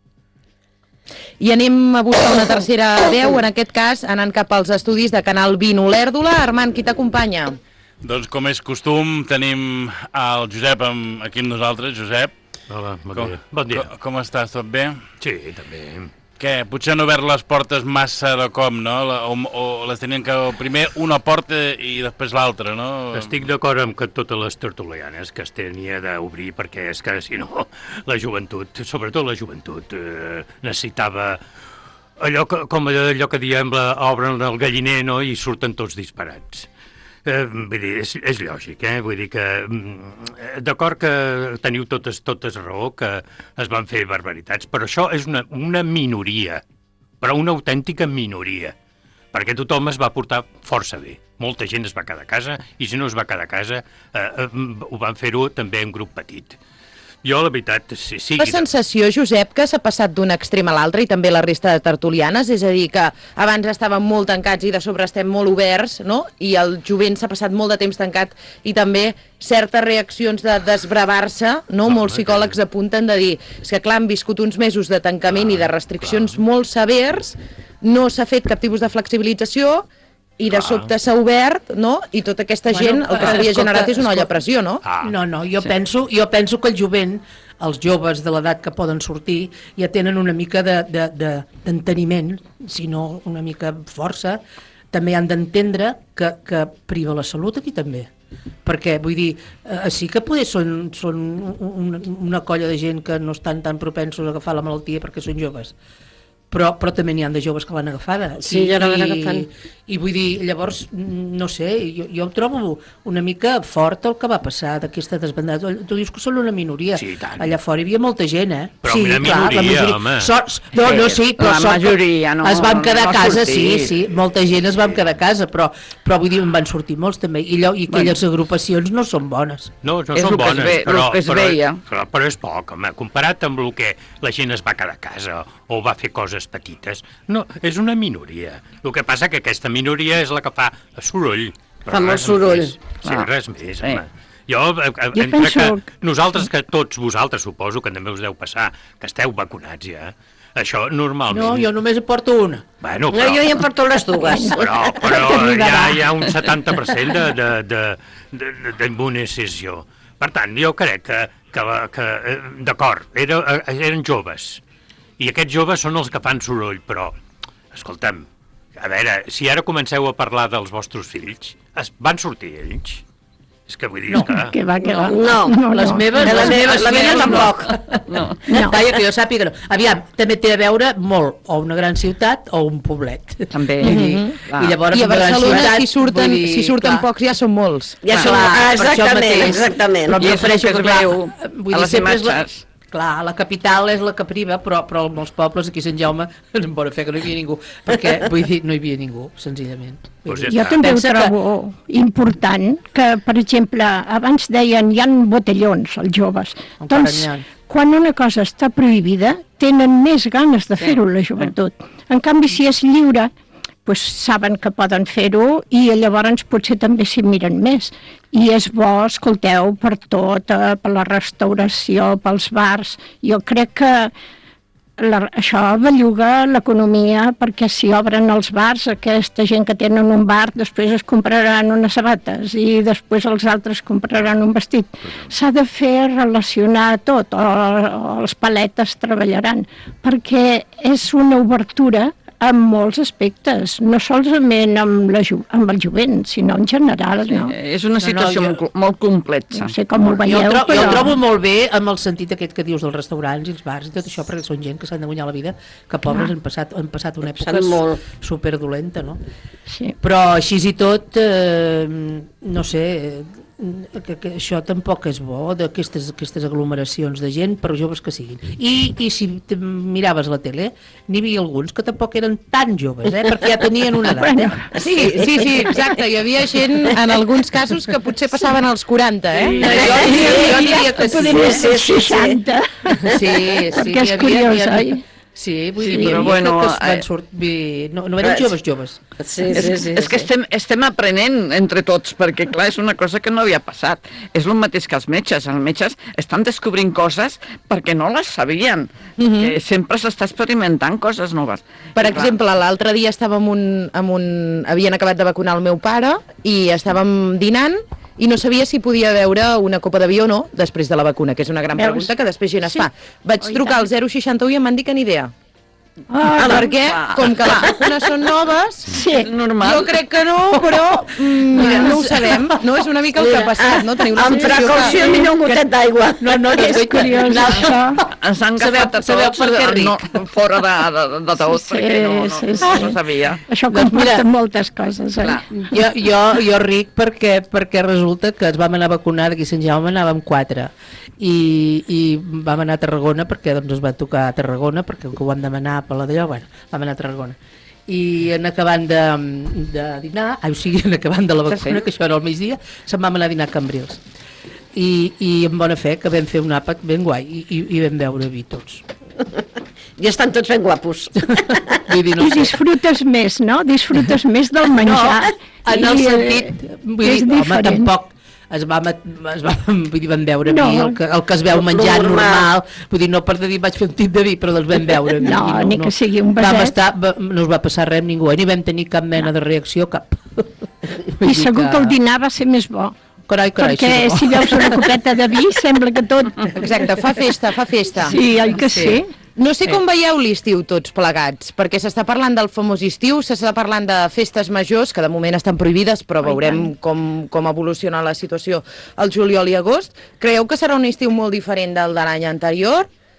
I anem a buscar una tercera veu, en aquest cas anant cap als estudis de Canal vint Olèrdola. Armand, qui t'acompanya?
Doncs com és costum, tenim el Josep amb, aquí amb nosaltres. Josep.
Hola, bon
com,
dia. Bon dia.
Com, com estàs, tot bé?
Sí, també.
Què, potser han obert les portes massa de com, no? O, o les tenien que primer una porta i després l'altra, no?
Estic d'acord amb que totes les tertulianes que es tenia d'obrir, perquè és que, si no, la joventut, sobretot la joventut, eh, necessitava allò que, com allò que diem, la, obren el galliner, no?, i surten tots disparats. Eh, vull dir, és, és lògic, eh? Vull dir que d'acord que teniu totes, totes raó, que es van fer barbaritats, però això és una, una minoria, però una autèntica minoria, perquè tothom es va portar força bé. Molta gent es va quedar a casa, i si no es va quedar a casa, eh, eh, ho van fer-ho també en grup petit. Jo, la veritat, sí... sí
la sensació, Josep, que s'ha passat d'un extrem a l'altre i també la resta de tertulianes, és a dir, que abans estàvem molt tancats i de sobre estem molt oberts, no? I el jovent s'ha passat molt de temps tancat i també certes reaccions de desbravar-se, no? Molts psicòlegs apunten de dir, és que clar, han viscut uns mesos de tancament i de restriccions molt severs, no s'ha fet cap tipus de flexibilització i de sobte s'ha obert, no? I tota aquesta gent, el que s'havia generat és una olla a pressió, no?
No, no, jo penso, jo penso que el jovent, els joves de l'edat que poden sortir, ja tenen una mica d'enteniment, si no una mica força, també han d'entendre que, que priva la salut aquí també. Perquè, vull dir, eh, sí que poder són, són una, una colla de gent que no estan tan propensos a agafar la malaltia perquè són joves, però, però també n'hi ha de joves que l'han agafada.
Sí, ja l'han agafant.
I vull dir, llavors, no sé, jo, jo ho trobo una mica fort el que va passar d'aquesta desbandada. Tu dius que són una minoria.
Sí, tant.
Allà fora hi havia molta gent, eh?
Però
sí,
una
clar,
minoria,
la majoria,
home.
So, no, no, sí, però
La
sort que
majoria no-
es van quedar a
no
casa,
sortir.
sí, sí, molta gent es van quedar a casa, però, però vull dir, en van sortir molts també, i, allò, i aquelles agrupacions no són bones.
No, no
És
són
el que es
bones,
ve-
però,
el que es
però,
veia.
però, però és poc, home, comparat amb el que la gent es va quedar a casa o va fer coses petites. No, és una minoria. El que passa que aquesta minoria és la que fa soroll. però
Fa molt
res
soroll.
més. Sí,
Ah.
res més,
Sí.
home. Jo, eh, eh,
Jo
entre
penso-
que nosaltres, que tots vosaltres suposo que també us deu passar, que esteu vacunats ja, això normalment...
No, jo només en porto una.
Bueno,
No,
però,
jo ja em porto les dues.
però, però hi, ha, hi ha un setanta per cent de, de, de, de, d'immunització. Per tant, jo crec que, que, que eh, d'acord, era, eh, eren joves, i aquests joves són els que fan soroll, però, escolta'm, a veure, si ara comenceu a parlar dels vostres fills, es, van sortir ells? És que vull dir,
No,
és que...
Que va, que va.
No,
no,
Les
no.
meves,
De la
les
meva-
meves
la meva
filles
tampoc.
No.
No. Vaja, que jo sàpiga que no. Aviam, també té a veure molt o una gran ciutat o un poblet.
També.
Vull dir,
Clar.
I llavors
I a
una gran
Barcelona,
ciutat,
si surten,
vull dir,
si surten
clar,
pocs, ja són molts.
Ja
Clar,
som,
per això
exactament,
mateix.
exactament.
Però em
I és el
refereixo
que es
clar,
veu
vull
a
dir,
les
sempre és la,
imatges.
clar, la capital és la que priva, però, però en molts pobles, aquí a Sant Jaume, en bona fe que no hi havia ningú, perquè, vull dir, no hi havia ningú, senzillament. Vull
Pues
dir,
ja
Jo també ho
Pensa que-
trobo important, que, per exemple, abans deien hi ha botellons, els joves.
Encara
Doncs,
n'hi ha.
quan una cosa està prohibida, tenen més ganes de fer-ho, la joventut. En canvi, si és lliure, pues, saben que poden fer-ho i llavors potser també s'hi miren més. I és bo, escolteu, per tot, eh, per la restauració, pels bars. Jo crec que la, això belluga l'economia, perquè si obren els bars, aquesta gent que tenen un bar després es compraran unes sabates i després els altres compraran un vestit. S'ha de fer relacionar tot, o, o els paletes treballaran, perquè és una obertura en molts aspectes, no solament amb, la ju amb el jovent, sinó en general. No?
Eh, És una situació
No, no,
molt, molt complexa.
No sé com ho
jo,
veieu,
tro jo
però...
ho trobo molt bé amb el sentit aquest que dius dels restaurants i els bars i tot això, perquè són gent que s'han de guanyar la vida, que pobres han passat, han passat una època
molt.
superdolenta, no?
Sí.
Però així i tot, eh, no sé, que, que això tampoc és bo, d'aquestes aquestes aglomeracions de gent, per joves que siguin. I, i si te miraves la tele, n'hi havia alguns que tampoc eren tan joves, eh? Perquè ja tenien una edat. Eh?
Sí, sí, sí, exacte. Hi havia gent, en alguns casos, que potser passaven als quaranta, eh?
Jo, jo, jo diria que sí.
Podria ser
Sí, sí, sí.
seixanta.
Sí, sí,
Perquè és
n'hi havia-
curiós,
n'hi havia-
oi?
Sí, vull
Sí,
dir,
però
però
bueno,
bueno, que, que
eh,
van sortir, no, no eren
eh,
joves, joves.
Sí,
És,
sí, sí.
és que
sí.
estem, estem aprenent entre tots, perquè clar, és una cosa que no havia passat. És el mateix que els metges. Els metges estan descobrint coses perquè no les sabien.
Mhm.
que sempre s'està experimentant coses noves.
Per
I, clar,
exemple, l'altre dia estàvem un, amb un... havien acabat de vacunar el meu pare i estàvem dinant i no sabia si podia beure una copa de vi o no després de la vacuna, que és una gran
Veus?
pregunta que després gent es
Sí.
fa. Vaig
Oh, i
trucar
tant.
al zero seixanta u i em van dir que ni idea.
Ah,
perquè,
clar.
com que les vacunes són noves,
sí.
normal.
jo crec que no, però mm,
Mira,
no ho sabem. No és una mica el que ha passat, no? Teniu la
Amb
sensació
precaució,
que...
millor un gotet d'aigua.
No, no, no,
És curiós,
no,
això.
Ens han
Sabeu-
agafat a
sabeu
tots
per què
eh,
ric?
no, fora de, de, de tot,
Sí,
perquè no, no,
sí,
no,
sí.
no sabia.
Això
Doncs
comporta
mira,
moltes coses, eh?
Clar.
Jo, jo, jo ric perquè, perquè resulta que ens vam anar a vacunar d'aquí a Sant Jaume, anàvem quatre i, i vam anar a Tarragona perquè doncs, es va tocar a Tarragona perquè ho vam demanar per la d'allò, bueno, vam anar a Tarragona i en acabant de, de dinar, ai, o sigui, en acabant de la vacuna,
Sí, sí.
que això era al migdia, se'n vam anar a dinar a Cambrils i, i amb bona fe que vam fer un àpat ben guai i, i, i vam beure vi tots.
I estan tots ben guapos.
Vull dir, no
I
sé.
disfrutes més, no? Disfrutes més del menjar.
No, en el
I, eh,
sentit, vull
és
dir, home,
diferent.
tampoc es va, es va, vull dir, vam beure
No.
vi, el que, el que es veu menjar
Normal.
normal, vull dir, no per dir vaig fer un tip de vi, però doncs vam beure vi.
No,
i
ni que sigui un
vam
vaset.
estar, va, no es va passar res amb ningú, eh? Ni vam tenir cap mena de reacció, cap.
I segur que el dinar va ser més bo.
Carai, carai,
Perquè
sí,
si veus una copeta de vi sembla que tot...
Exacte, fa festa, fa festa.
Sí, oi que sí?
No sé com veieu l'estiu tots plegats, perquè s'està parlant del famós estiu, s'està parlant de festes majors, que de moment estan prohibides, però veurem com, com evoluciona la situació al juliol i agost. Creieu que serà un estiu molt diferent del de l'any anterior?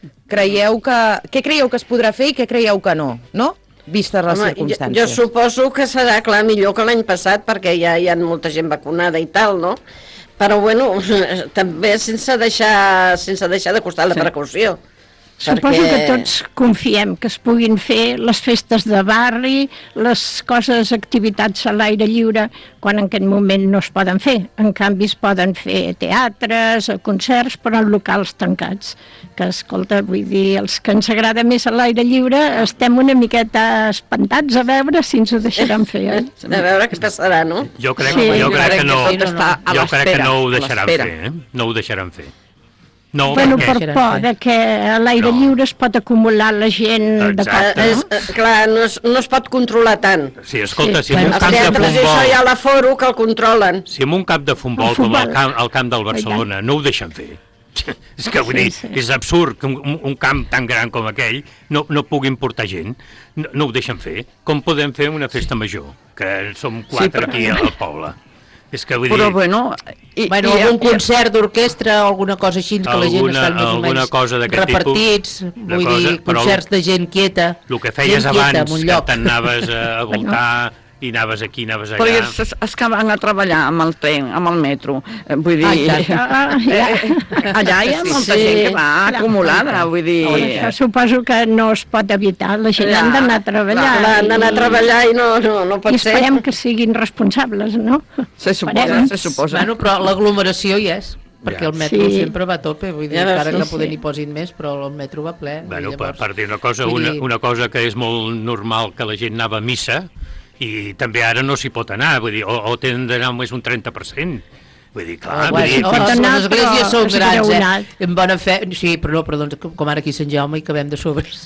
Creieu que... Què creieu que es podrà fer i què creieu que no, no? Vistes les
Home,
circumstàncies.
Jo, jo suposo que serà, clar, millor que l'any passat, perquè ja hi ha molta gent vacunada i tal, no? Però, bueno, també sense deixar, sense deixar de costar la
Sí.
precaució.
Suposo
perquè...
que tots confiem que es puguin fer les festes de barri, les coses, activitats a l'aire lliure, quan en aquest moment no es poden fer. En canvi, es poden fer teatres, concerts, però en locals tancats. Que, escolta, vull dir, els que ens agrada més a l'aire lliure estem una miqueta espantats a veure si ens ho deixaran fer, oi?
A veure què passarà, no?
Jo crec,
Sí.
jo crec que no,
tot està a
jo crec que
l'espera,
no ho
a
deixaran
l'espera.
fer, eh? No ho deixaran fer. No,
Bueno,
perquè...
per por de que a l'aire lliure es pot acumular la gent de
Exacte.
cop,
És,
no?
eh, clar, no es, no es pot controlar tant.
Sí, escolta, si
Els
en un camp de
teatres i això
futbol...
hi ha l'aforo que el controlen.
Si en un camp de futbol
El
com el
futbol.
camp, el camp del Barcelona no ho deixen fer, és que vull dir, és absurd que un, un camp tan gran com aquell no, no puguin portar gent, no, no ho deixen fer. Com podem fer una festa major, que som quatre
però-
aquí al poble? És que vull
Però,
dir...
bueno... I,
Bueno,
i-
algun
i-
concert d'orquestra o alguna cosa així que la gent
Alguna-
estan més o
alguna
menys
cosa d'aquest
repartits,
tipus de
vull
cosa,
dir,
però
concerts de gent quieta.
El que feies
gent quieta
abans,
en un
que
lloc.
t'anaves a, a voltar i anaves aquí, anaves allà...
Però és, és que van a treballar amb el tren, amb el metro. Eh, Vull dir...
Ah, i tant. Ah, ja.
eh, allà hi ha molta
Sí,
gent que va
clar.
acumulada, vull dir...
Això suposo que no es pot evitar, la gent
Ja,
ha d'anar a treballar.
clar, han d'anar a treballar i no, no, no pot
I
ser.
esperem que siguin responsables, no?
Se suposa,
Esperem.
se suposa.
Bueno, però l'aglomeració hi és, perquè el metro
Sí.
sempre va a tope, vull dir,
Ja,
encara
sí,
que
sí.
poder n'hi posin més, però el metro va ple.
Bueno,
i
per,
llavors,
per dir una cosa,
vull
una,
dir-
una cosa que és molt normal que la gent anava a missa i també ara no s'hi pot anar, vull dir, o, o tenen d'anar només un trenta per cent. Vull dir, clar,
Ah,
vull dir,
bueno,
pot
les,
anar,
les esglésies
però
són
és
grans,
graonat.
eh? En bona fe... Sí, però no, però doncs, com- com ara aquí a Sant Jaume hi cabem de sobres.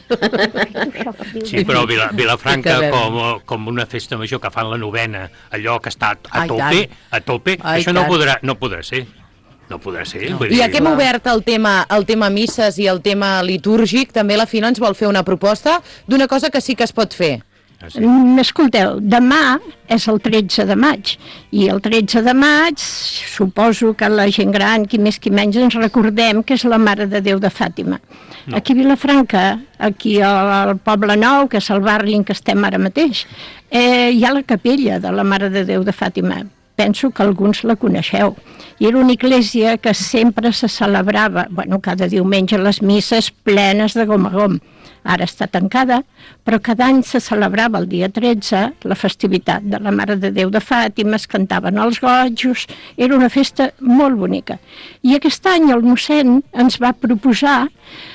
sí, però Vila, Vilafranca
Que
com, com una festa major que fan la novena, allò que està a
Ai,
tope,
tant.
a tope,
Ai,
això no
tant.
podrà, no podrà ser. No podrà ser.
No.
Vull
I
dir,
ja que hem obert el tema, el tema misses i el tema litúrgic, també la Fina ens vol fer una proposta d'una cosa que sí que es pot fer.
Ah, sí.
Mm, Escolteu, demà és el tretze de maig i el tretze de maig suposo que la gent gran, qui més qui menys, ens recordem que és la Mare de Déu de Fàtima. No. Aquí a Vilafranca, aquí al, al Poble Nou, que és el barri en què estem ara mateix, eh, hi ha la capella de la Mare de Déu de Fàtima. Penso que alguns la coneixeu. I era una església que sempre se celebrava, bueno, cada diumenge les misses plenes de gom a gom. Ara està tancada, però cada any se celebrava el dia tretze la festivitat de la Mare de Déu de Fàtima, es cantaven els gojos, era una festa molt bonica. I aquest any el mossèn ens va proposar,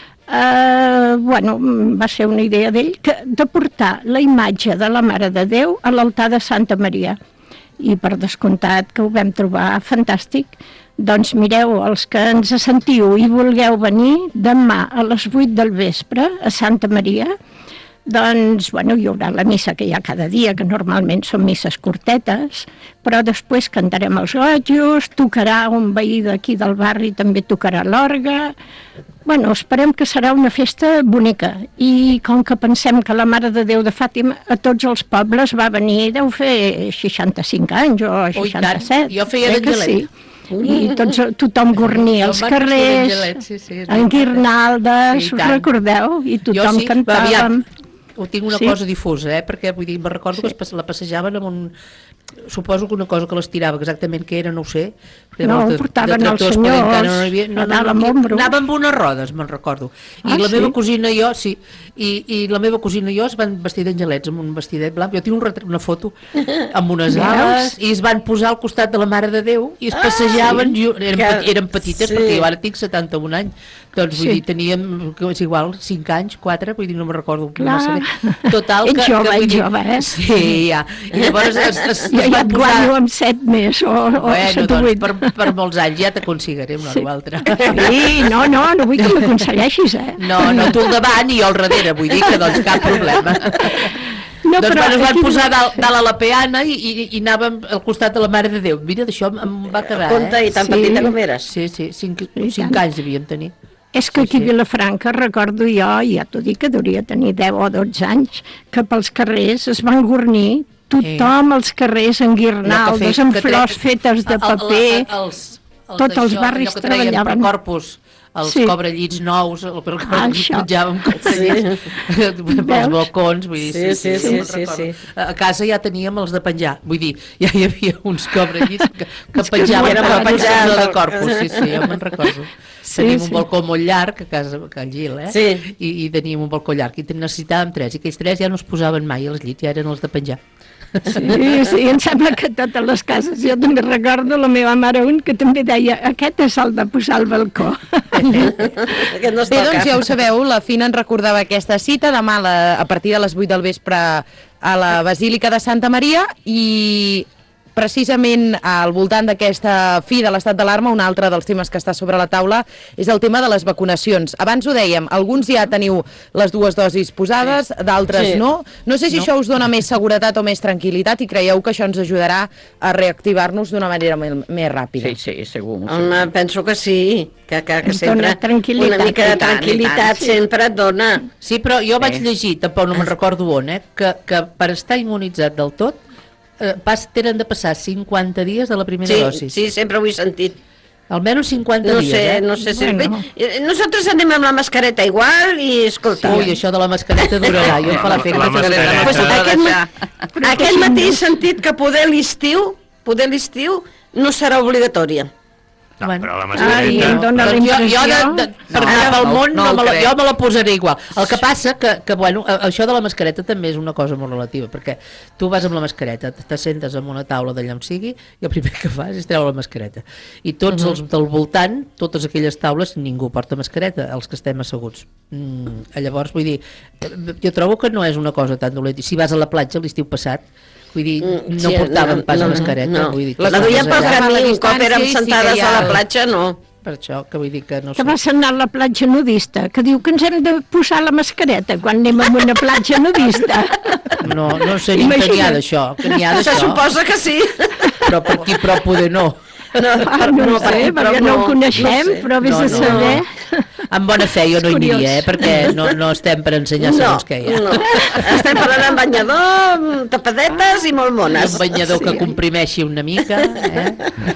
eh, bueno, va ser una idea d'ell, que de portar la imatge de la Mare de Déu a l'altar de Santa Maria. I per descomptat que ho vam trobar fantàstic. Doncs mireu, els que ens sentiu i vulgueu venir demà a les vuit del vespre a Santa Maria, doncs, bueno, hi haurà la missa que hi ha cada dia, que normalment són misses curtetes, però després cantarem els gojos, tocarà un veí d'aquí del barri, també tocarà l'orgue. Bueno, esperem que serà una festa bonica. I com que pensem que la Mare de Déu de Fàtima a tots els pobles va venir, deu fer seixanta-cinc anys o seixanta-set.
Jo feia
eh que
d'angelet.
sí? I tots, tothom gornia als
Jo em vaig vestir
carrers,
d'angelet, sí, sí, és
en
veritat.
guirnaldes,
Sí, i
us
tant.
recordeu? I
Jo
tothom
sí,
cantàvem.
aviam, ho tinc una
Sí.
cosa difusa, eh? Perquè vull dir, me recordo que es pas- la passejaven amb un... Suposo que una cosa que l'estirava exactament què era, no ho sé. perquè
No,
llavors
ho portaven els
tractors, perquè
senyors,
encara no hi havia, no,
anava
no,
amb
no,
ombro.
anava amb unes rodes, me'n recordo. I
Ah,
la
sí?
meva cosina i jo, sí, i, i la meva cosina i jo es van vestir d'angelets amb un vestidet blanc. Jo tinc un retre, una foto amb unes
Veus?
ales i es van posar al costat de la Mare de Déu i es passejaven,
sí?
i eren,
Que-
peti- eren petites,
sí.
perquè jo ara tinc setanta-un anys. Doncs vull
Sí.
dir, teníem, que és igual, cinc anys, quatre, vull dir, no me'n recordo
Clar.
massa bé. Total,
Ets
que,
jove,
que vull
ets
dir,
jove, eh?
Sí, ja. I llavors es, es, es,
Jo
es
ja
van
et
posar...
guanyo amb set més, o, o
Bueno,
set o
doncs,
vuit.
per, per molts anys ja t'aconseguiré una
Sí.
o altra.
Sí, no, no, no vull que m'aconselleixis, eh?
No, no, tu al davant i jo al darrere, vull dir que doncs cap problema.
No,
doncs
però
bueno, es van
aquí-
posar dalt, dalt a la peana i, i, i anàvem al costat de la Mare de Déu. Mira, d'això em va quedar,
Compte,
eh?
i tan
Sí.
petita com eres.
Sí, sí, cinc,
I
cinc
tant.
anys devíem tenir.
És que
Sí,
aquí a
sí.
Vilafranca, recordo jo, i ja t'ho dic, que hauria tenir deu o dotze anys, que pels carrers es van gornir tothom als carrers en guirnaldes,
Allò que fe-
amb
que tre-
flors fetes de
el- el-
paper.
els, els
Tots els
d'això,
barris
allò que treien
treballaven.
per corpus els
Sí.
cobrellits nous, el que
Ah, això.
penjàvem cobrellits pels
Veus?
balcons, vull dir, sí, sí, sí, sí, sí, sí. A casa ja teníem els de penjar, vull dir, ja hi havia uns cobrellits que, que
És que
penjaven
és
a
molt
la penjada
penjat.
de corpus, sí, sí, ja me'n recordo.
Sí,
Teníem
sí.
un balcó molt llarg a casa, a Can Gil, eh?
Sí.
I, i teníem un balcó llarg i necessitàvem tres, i aquells tres ja no es posaven mai als llits, ja eren els de penjar.
Sí, sí, em sembla que totes les cases, jo també recordo la meva mare un que també deia aquest és el de posar al balcó.
Aquest no es
Bé, doncs
toca.
ja ho sabeu, la Fina ens recordava aquesta cita demà a, la, a partir de les vuit del vespre a la Basílica de Santa Maria i precisament al voltant d'aquesta fi de l'estat d'alarma, un altre dels temes que està sobre la taula és el tema de les vacunacions. Abans ho dèiem, alguns ja teniu les dues dosis posades, sí. d'altres
Sí.
no. No sé si
No.
això us dona més seguretat o més tranquil·litat i creieu que això ens ajudarà a reactivar-nos d'una manera me- més ràpida.
Sí, sí, segur.
Home, penso que sí, que, que, que
Ens
sempre
dona tranquil·litat.
una mica de
I tant, i
tranquil·litat
tant.
sempre et dona.
Sí, però jo vaig
Sí.
llegir, tampoc no me'n recordo on, eh, que, que per estar immunitzat del tot eh, pas, tenen de passar cinquanta dies de la primera
Sí,
dosi.
sí, sempre ho he sentit.
Almenys cinquanta
No
dies,
sé,
eh?
no sé si...
Bueno.
Eh, Nosaltres anem amb la mascareta igual i escolta...
Ui, això de la mascareta durarà, jo em fa l'efecte
La
que
mascareta.
Pues
S'ha de
aquest,
deixar.
ma aquest matí he sentit que poder l'estiu, poder l'estiu no serà obligatòria.
No,
Bueno.
però la
Ai, em
mascareta...
dona la
Doncs jo, jo
impressió...
de, de, per
No,
anar pel
no,
món
no
no,
ho
me la,
crec.
jo me la posaré igual. El que passa que, que bueno, a- això de la mascareta també és una cosa molt relativa, perquè tu vas amb la mascareta, t'assentes en una taula d'allà on sigui i el primer que fas és treure la mascareta. I tots els del voltant, totes aquelles taules, ningú porta mascareta, els que estem asseguts. Mm, llavors, vull dir, jo trobo que no és una cosa tan dolenta. Si vas a la platja l'estiu passat, vull dir,
Mm,
no
sí,
portàvem pas
no,
mascareta.
no.
Vull dir, que
La duien pel
estaves allà.
a la
camí, un cop
distància
érem
i sí que
sentades
hi ha
a la
el-
platja, no.
Per això, que vull dir que no
Que
sé.
vas anar a la platja nudista, que diu que ens hem de posar la mascareta quan anem a una platja nudista.
No, no sé ni que n'hi ha
Imagina't.
d'això, que n'hi ha
Se
d'això,
suposa que sí.
però per aquí però poder no.
No,
Ah, no, no sé,
per-
perquè
però
no ho coneixem,
no sé.
però vés
No,
a
no.
saber.
Amb bona fe jo no hi
Curiós.
aniria, eh, perquè no, no estem per ensenyar
No,
segons què hi ha.
no. Estem parlant amb banyador, tapadetes i molt mones.
Un banyador sí. que comprimeixi una mica, eh?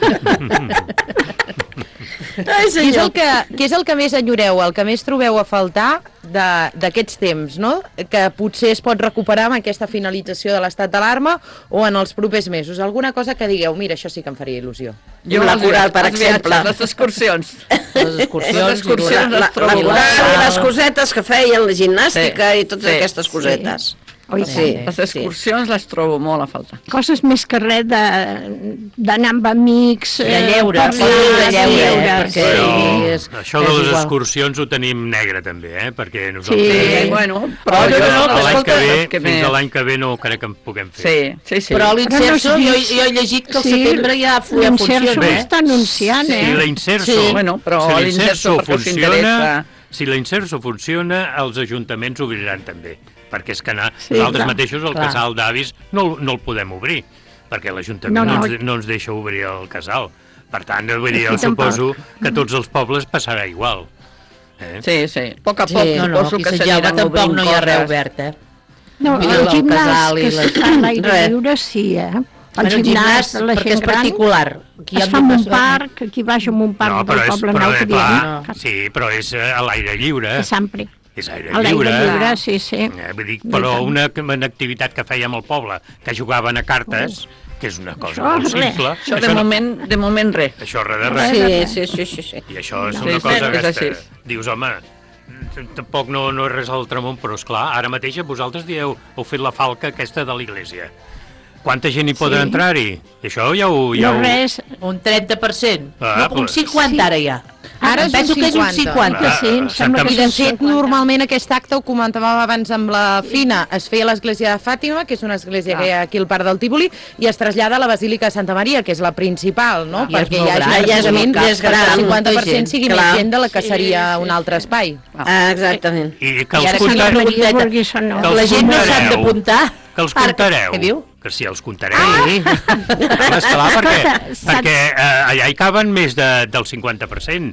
Ai,
Què és, el
senyor.
que, què és el que més enyoreu, el que més trobeu a faltar de- d'aquests temps, no? Que potser es pot recuperar amb aquesta finalització de l'estat d'alarma o en els propers mesos? Alguna cosa que digueu, mira, això sí que em faria il·lusió.
Jo la
els
coral,
viatges,
per
els viatges,
exemple.
Les excursions.
Les excursions,
Les excursions
La,
les
la
trobo
coral i
molt-
les cosetes que feien, la gimnàstica
Sí,
i totes
sí,
aquestes cosetes.
Oi,
Sí,
Les excursions les trobo molt a faltar.
Coses més que res de- d'anar amb amics...
de
eh,
lleure,
parlar,
sí, de lleure,
lleure,
eh, perquè
sí.
Però
és,
això de
és
les
igual.
excursions ho tenim negre també, eh? Perquè nosaltres
Sí.
Sí, bueno,
Oh,
però
no, no,
jo,
no,
l'any
escolta,
que ve,
que
fins
me-
a l'any que ve no crec que en puguem fer.
Sí, sí, sí.
Però
Però no
l'inserso,
has
jo,
vist-
jo he llegit que al
Sí,
setembre ja, fu- ja
l'inserso
funciona.
Bé,
està anunciant,
Si
eh?
l'inserso
Sí, bueno, però
si
l'inserso perquè us
funciona,
interessa.
si l'inserso funciona, els ajuntaments obriran també. Perquè és que anar,
Sí,
nosaltres
clar,
mateixos el
clar.
casal d'avis no, no el podem obrir, perquè l'Ajuntament
No,
no,
no.
ens, no ens deixa obrir el casal. Per tant, vull dir,
Aquí
jo suposo que a tots els pobles passarà igual. Eh?
Sí, sí. A poc a
Sí,
poc
no, no,
suposo
aquí
que
a Sant Jaume
s'aniran
tampoc
obrint
no hi ha res
coses.
obert, eh?
No,
Vull dir,
el
el
gimnàs
casal i
que
les-
està a l'aire
Res.
lliure, sí, eh? El
Bueno, el
gimnàs de la
perquè és
gent gran
particular. Aquí
es
han
fa
de
en un
passar-
parc, aquí baix en un parc
No, però
del
és,
Poble
però,
Nou,
eh,
que
clar,
diem,
sí, però és eh, a l'aire lliure.
a Sampre.
És aire
A l'aire
lliure.
lliure, sí, sí.
Eh, vull dir, però una, una activitat que fèiem al poble, que jugaven a cartes, que és una cosa
Això,
molt
res.
simple.
Això de moment, de moment res.
Això res de res.
Sí, sí, sí, sí, sí.
I això és
No.
una
Sí,
cosa
sí,
que
és
està,
així.
dius, home, t- tampoc no, no és res a l'altre món, però és clar, ara mateix vosaltres dieu, heu fet la falca aquesta de l'església. Quanta gent hi podrà
Sí.
entrar-hi? Això ja ho... Ja
No
ho...
res,
Un trenta per cent.
Ah,
no, un
pues-
cinquanta ara ja.
Ara és
Penso
un
que és un
cinquanta.
cinquanta.
Ah,
sí, em sembla
Santa-
que
I de
és un
fet, normalment aquest acte, ho comentàvem abans amb la Fina, es feia a l'església de Fàtima, que és una església que hi ha aquí al Parc del Tívoli, i es trasllada a la Basílica de Santa Maria, que és la principal, no?
I és
Perquè
molt
hi ha
gran,
gent
ja és
precisament
molt- ja és
perquè
gran,
el cinquanta per
molta
cent
gent,
sigui
clar.
més gent de la que seria un altre espai.
Ah, exactament.
I que
I
els
ara que la
contareu.
Maria
pregunteta,
vulguis o no.
Que els
la gent no s'ha
contareu.
d'apuntar.
Que els
Ara,
contareu.
Què diu?
Que sí, els contareu.
Sí.
Home, esclar, perquè,
Escolta, saps-
perquè eh, allà hi caben més de, del cinquanta per cent.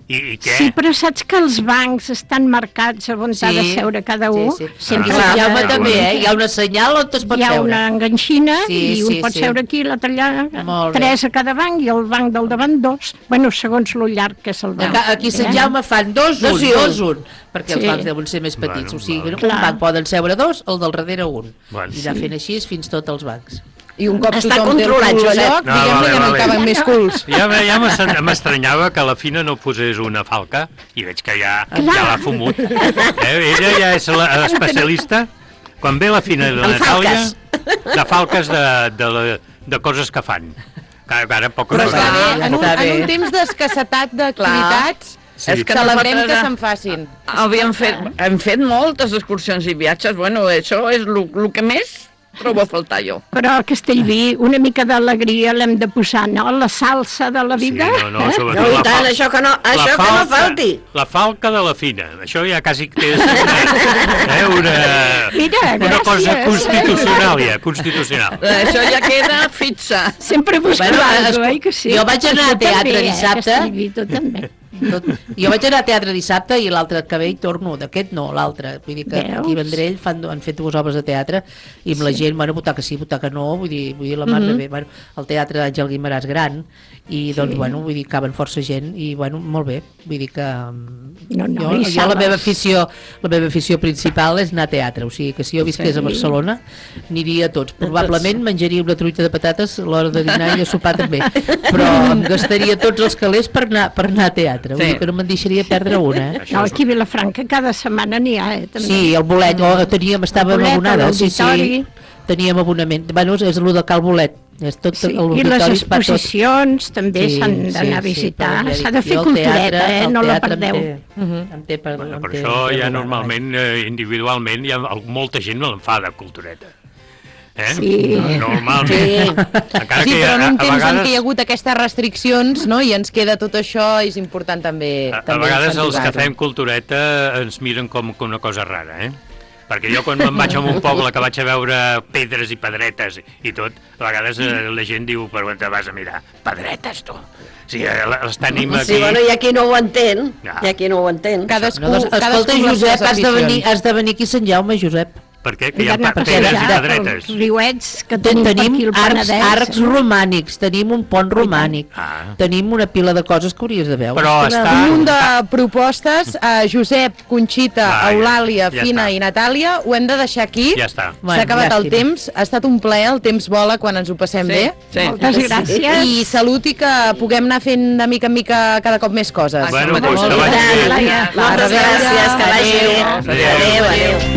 I, i què?
Sí, però saps que els bancs estan marcats on
Sí,
ha de seure cada un?
sí, sí.
Sempre
I
hi ha-
Jaume també, eh? Hi ha una senyal on es pot
Hi ha
seure.
una enganxina
Sí,
i un
sí,
pot
sí.
seure aquí, l'altre allà,
Molt bé.
tres a cada banc i el banc del davant dos. Bueno, segons lo llarg que és el banc.
Aquí a Sant Jaume fan dos,
Dos
un,
i un.
dos, un, perquè els
Sí.
bancs deuen ser més petits,
Bueno,
o sigui,
vale.
un
Clar.
banc poden seure dos, el del darrere un,
Bueno.
i anar
Sí.
fent així fins tots els bancs.
I un cop
Està
tothom té el
controlat,
cul a
Josep.
lloc,
No,
diguem-ne
vale,
que no
vale.
hi caben més culs.
Ja, me- ja m'es- m'estranyava que a la Fina no posés una falca, i veig que ja, ja l'ha fumut. Eh? Ella ja és l'especialista. Quan ve la Fina de la
En
Natàlia,
falques.
de falques de, de, de, de coses que fan. Que ara poques
Però està
coses.
bé, en un, en un temps d'escassetat d'activitats,
Sí.
És que
celebrem que
nosaltres,
se'n facin.
Havíem fet, hem fet moltes excursions i viatges, bueno, això és el que més trobo a faltar jo.
Però a Castellví una mica d'alegria l'hem de posar, no? La salsa de la vida.
Sí, no, no,
eh?
sobretot
No, i
la
tant,
fal-
això que no,
la
això que no
falca-
falti.
La falca de la Fina. Això ja quasi que és una, eh, una,
Mira,
una cosa
gràcies.
constitucional, ja, constitucional.
Això ja queda fixa.
Sempre busco
Bueno,
alguna
es-
cosa, eh, que sí.
jo vaig anar
Tu
a teatre
també, eh,
dissabte.
Castellví, tu també.
Tot. Jo vaig anar a teatre dissabte i l'altre que ve hi torno, d'aquest no, l'altre. Vull dir que
Veus?
aquí a Vendrell fan, han fet dues obres de teatre i amb la gent, bueno, votar que sí, votar que no, vull dir, vull dir la mar de
Mhm.
bé. Bueno, el teatre Àngel Guimarà és gran i doncs, bueno, vull dir, caben força gent i, bueno, molt bé. Vull dir que
No, no,
jo,
i
jo la
sales.
meva afició la meva afició principal és anar a teatre, o sigui que si jo visqués
Sí.
a Barcelona aniria a tots. Probablement menjaria una truita de patates a l'hora de dinar i de sopar també, però em gastaria tots els calés per anar, per anar a teatre, vull
Sí.
dir que no me'n deixaria perdre una, eh?
No, aquí a Vilafranca cada setmana n'hi ha, eh, també.
Sí, el bolet, oh, teníem, estàvem
El bolet,
abonades, sí, sí,
l'auditori.
teníem abonament. Bueno, és el de Cal Bolet, és tot
Sí, i
l'auditori
les
es fa tot.
exposicions també
Sí,
s'han d'anar
sí,
a
sí,
visitar.
però ja
S'ha
dic,
de fer
jo el
cultureta,
teatre-
eh?
el
No la
teatre em
perdeu.
té- em té per,
Bueno,
em
per
té-
això
em té
ja
abonada,
normalment, eh, individualment, hi ha molta gent me l'enfada, cultureta. Eh?
Sí.
Normalment.
Sí.
Encara
Sí,
que
però en
a,
un
a
temps en
vegades...
què hi ha hagut aquestes restriccions, no?, i ens queda tot això, és important també,
A, a
també
vegades els que
incentivar-ho.
fem cultureta ens miren com com una cosa rara, eh? Perquè jo quan me'n vaig a un poble que vaig a veure pedres i pedretes i tot, a vegades eh, la gent diu, per on te vas a mirar? Pedretes, tu! Sí, eh, les tenim aquí...
Sí, bueno, hi ha qui no ho entén,
Ja.
hi ha qui no ho entén.
Cadascú,
No, doncs, escolta,
cadascú amb les
Josep,
seves
has de, venir,
aficions.
has de venir aquí a Sant Jaume, Josep.
Per què? Que
Hem
hi ha
d'anar a
pa- pedres i
passejar
pedretes.
pels riuets que
Ten,
tenim, per
tenim
aquí al
arcs,
Penedès.
arcs romànics, tenim un pont romànic,
Ah.
tenim una pila de coses que hauries de veure.
Però
És que
està-
Un munt de propostes, uh, Josep, Conxita,
Va, ja-
Eulàlia,
ja
Fina
està.
i Natàlia, ho hem de deixar aquí.
Ja està.
S'ha
Bueno,
acabat el
llàstima.
temps, ha estat un plaer, el temps vola quan ens ho passem
Sí,
bé.
sí.
Moltes gràcies.
I salut i que puguem anar fent de mica en mica cada cop més coses.
Bueno,
Molt
doncs que
bé.
vagi bé.
Moltes gràcies, que vagi bé.
Adéu.
Adéu, adéu.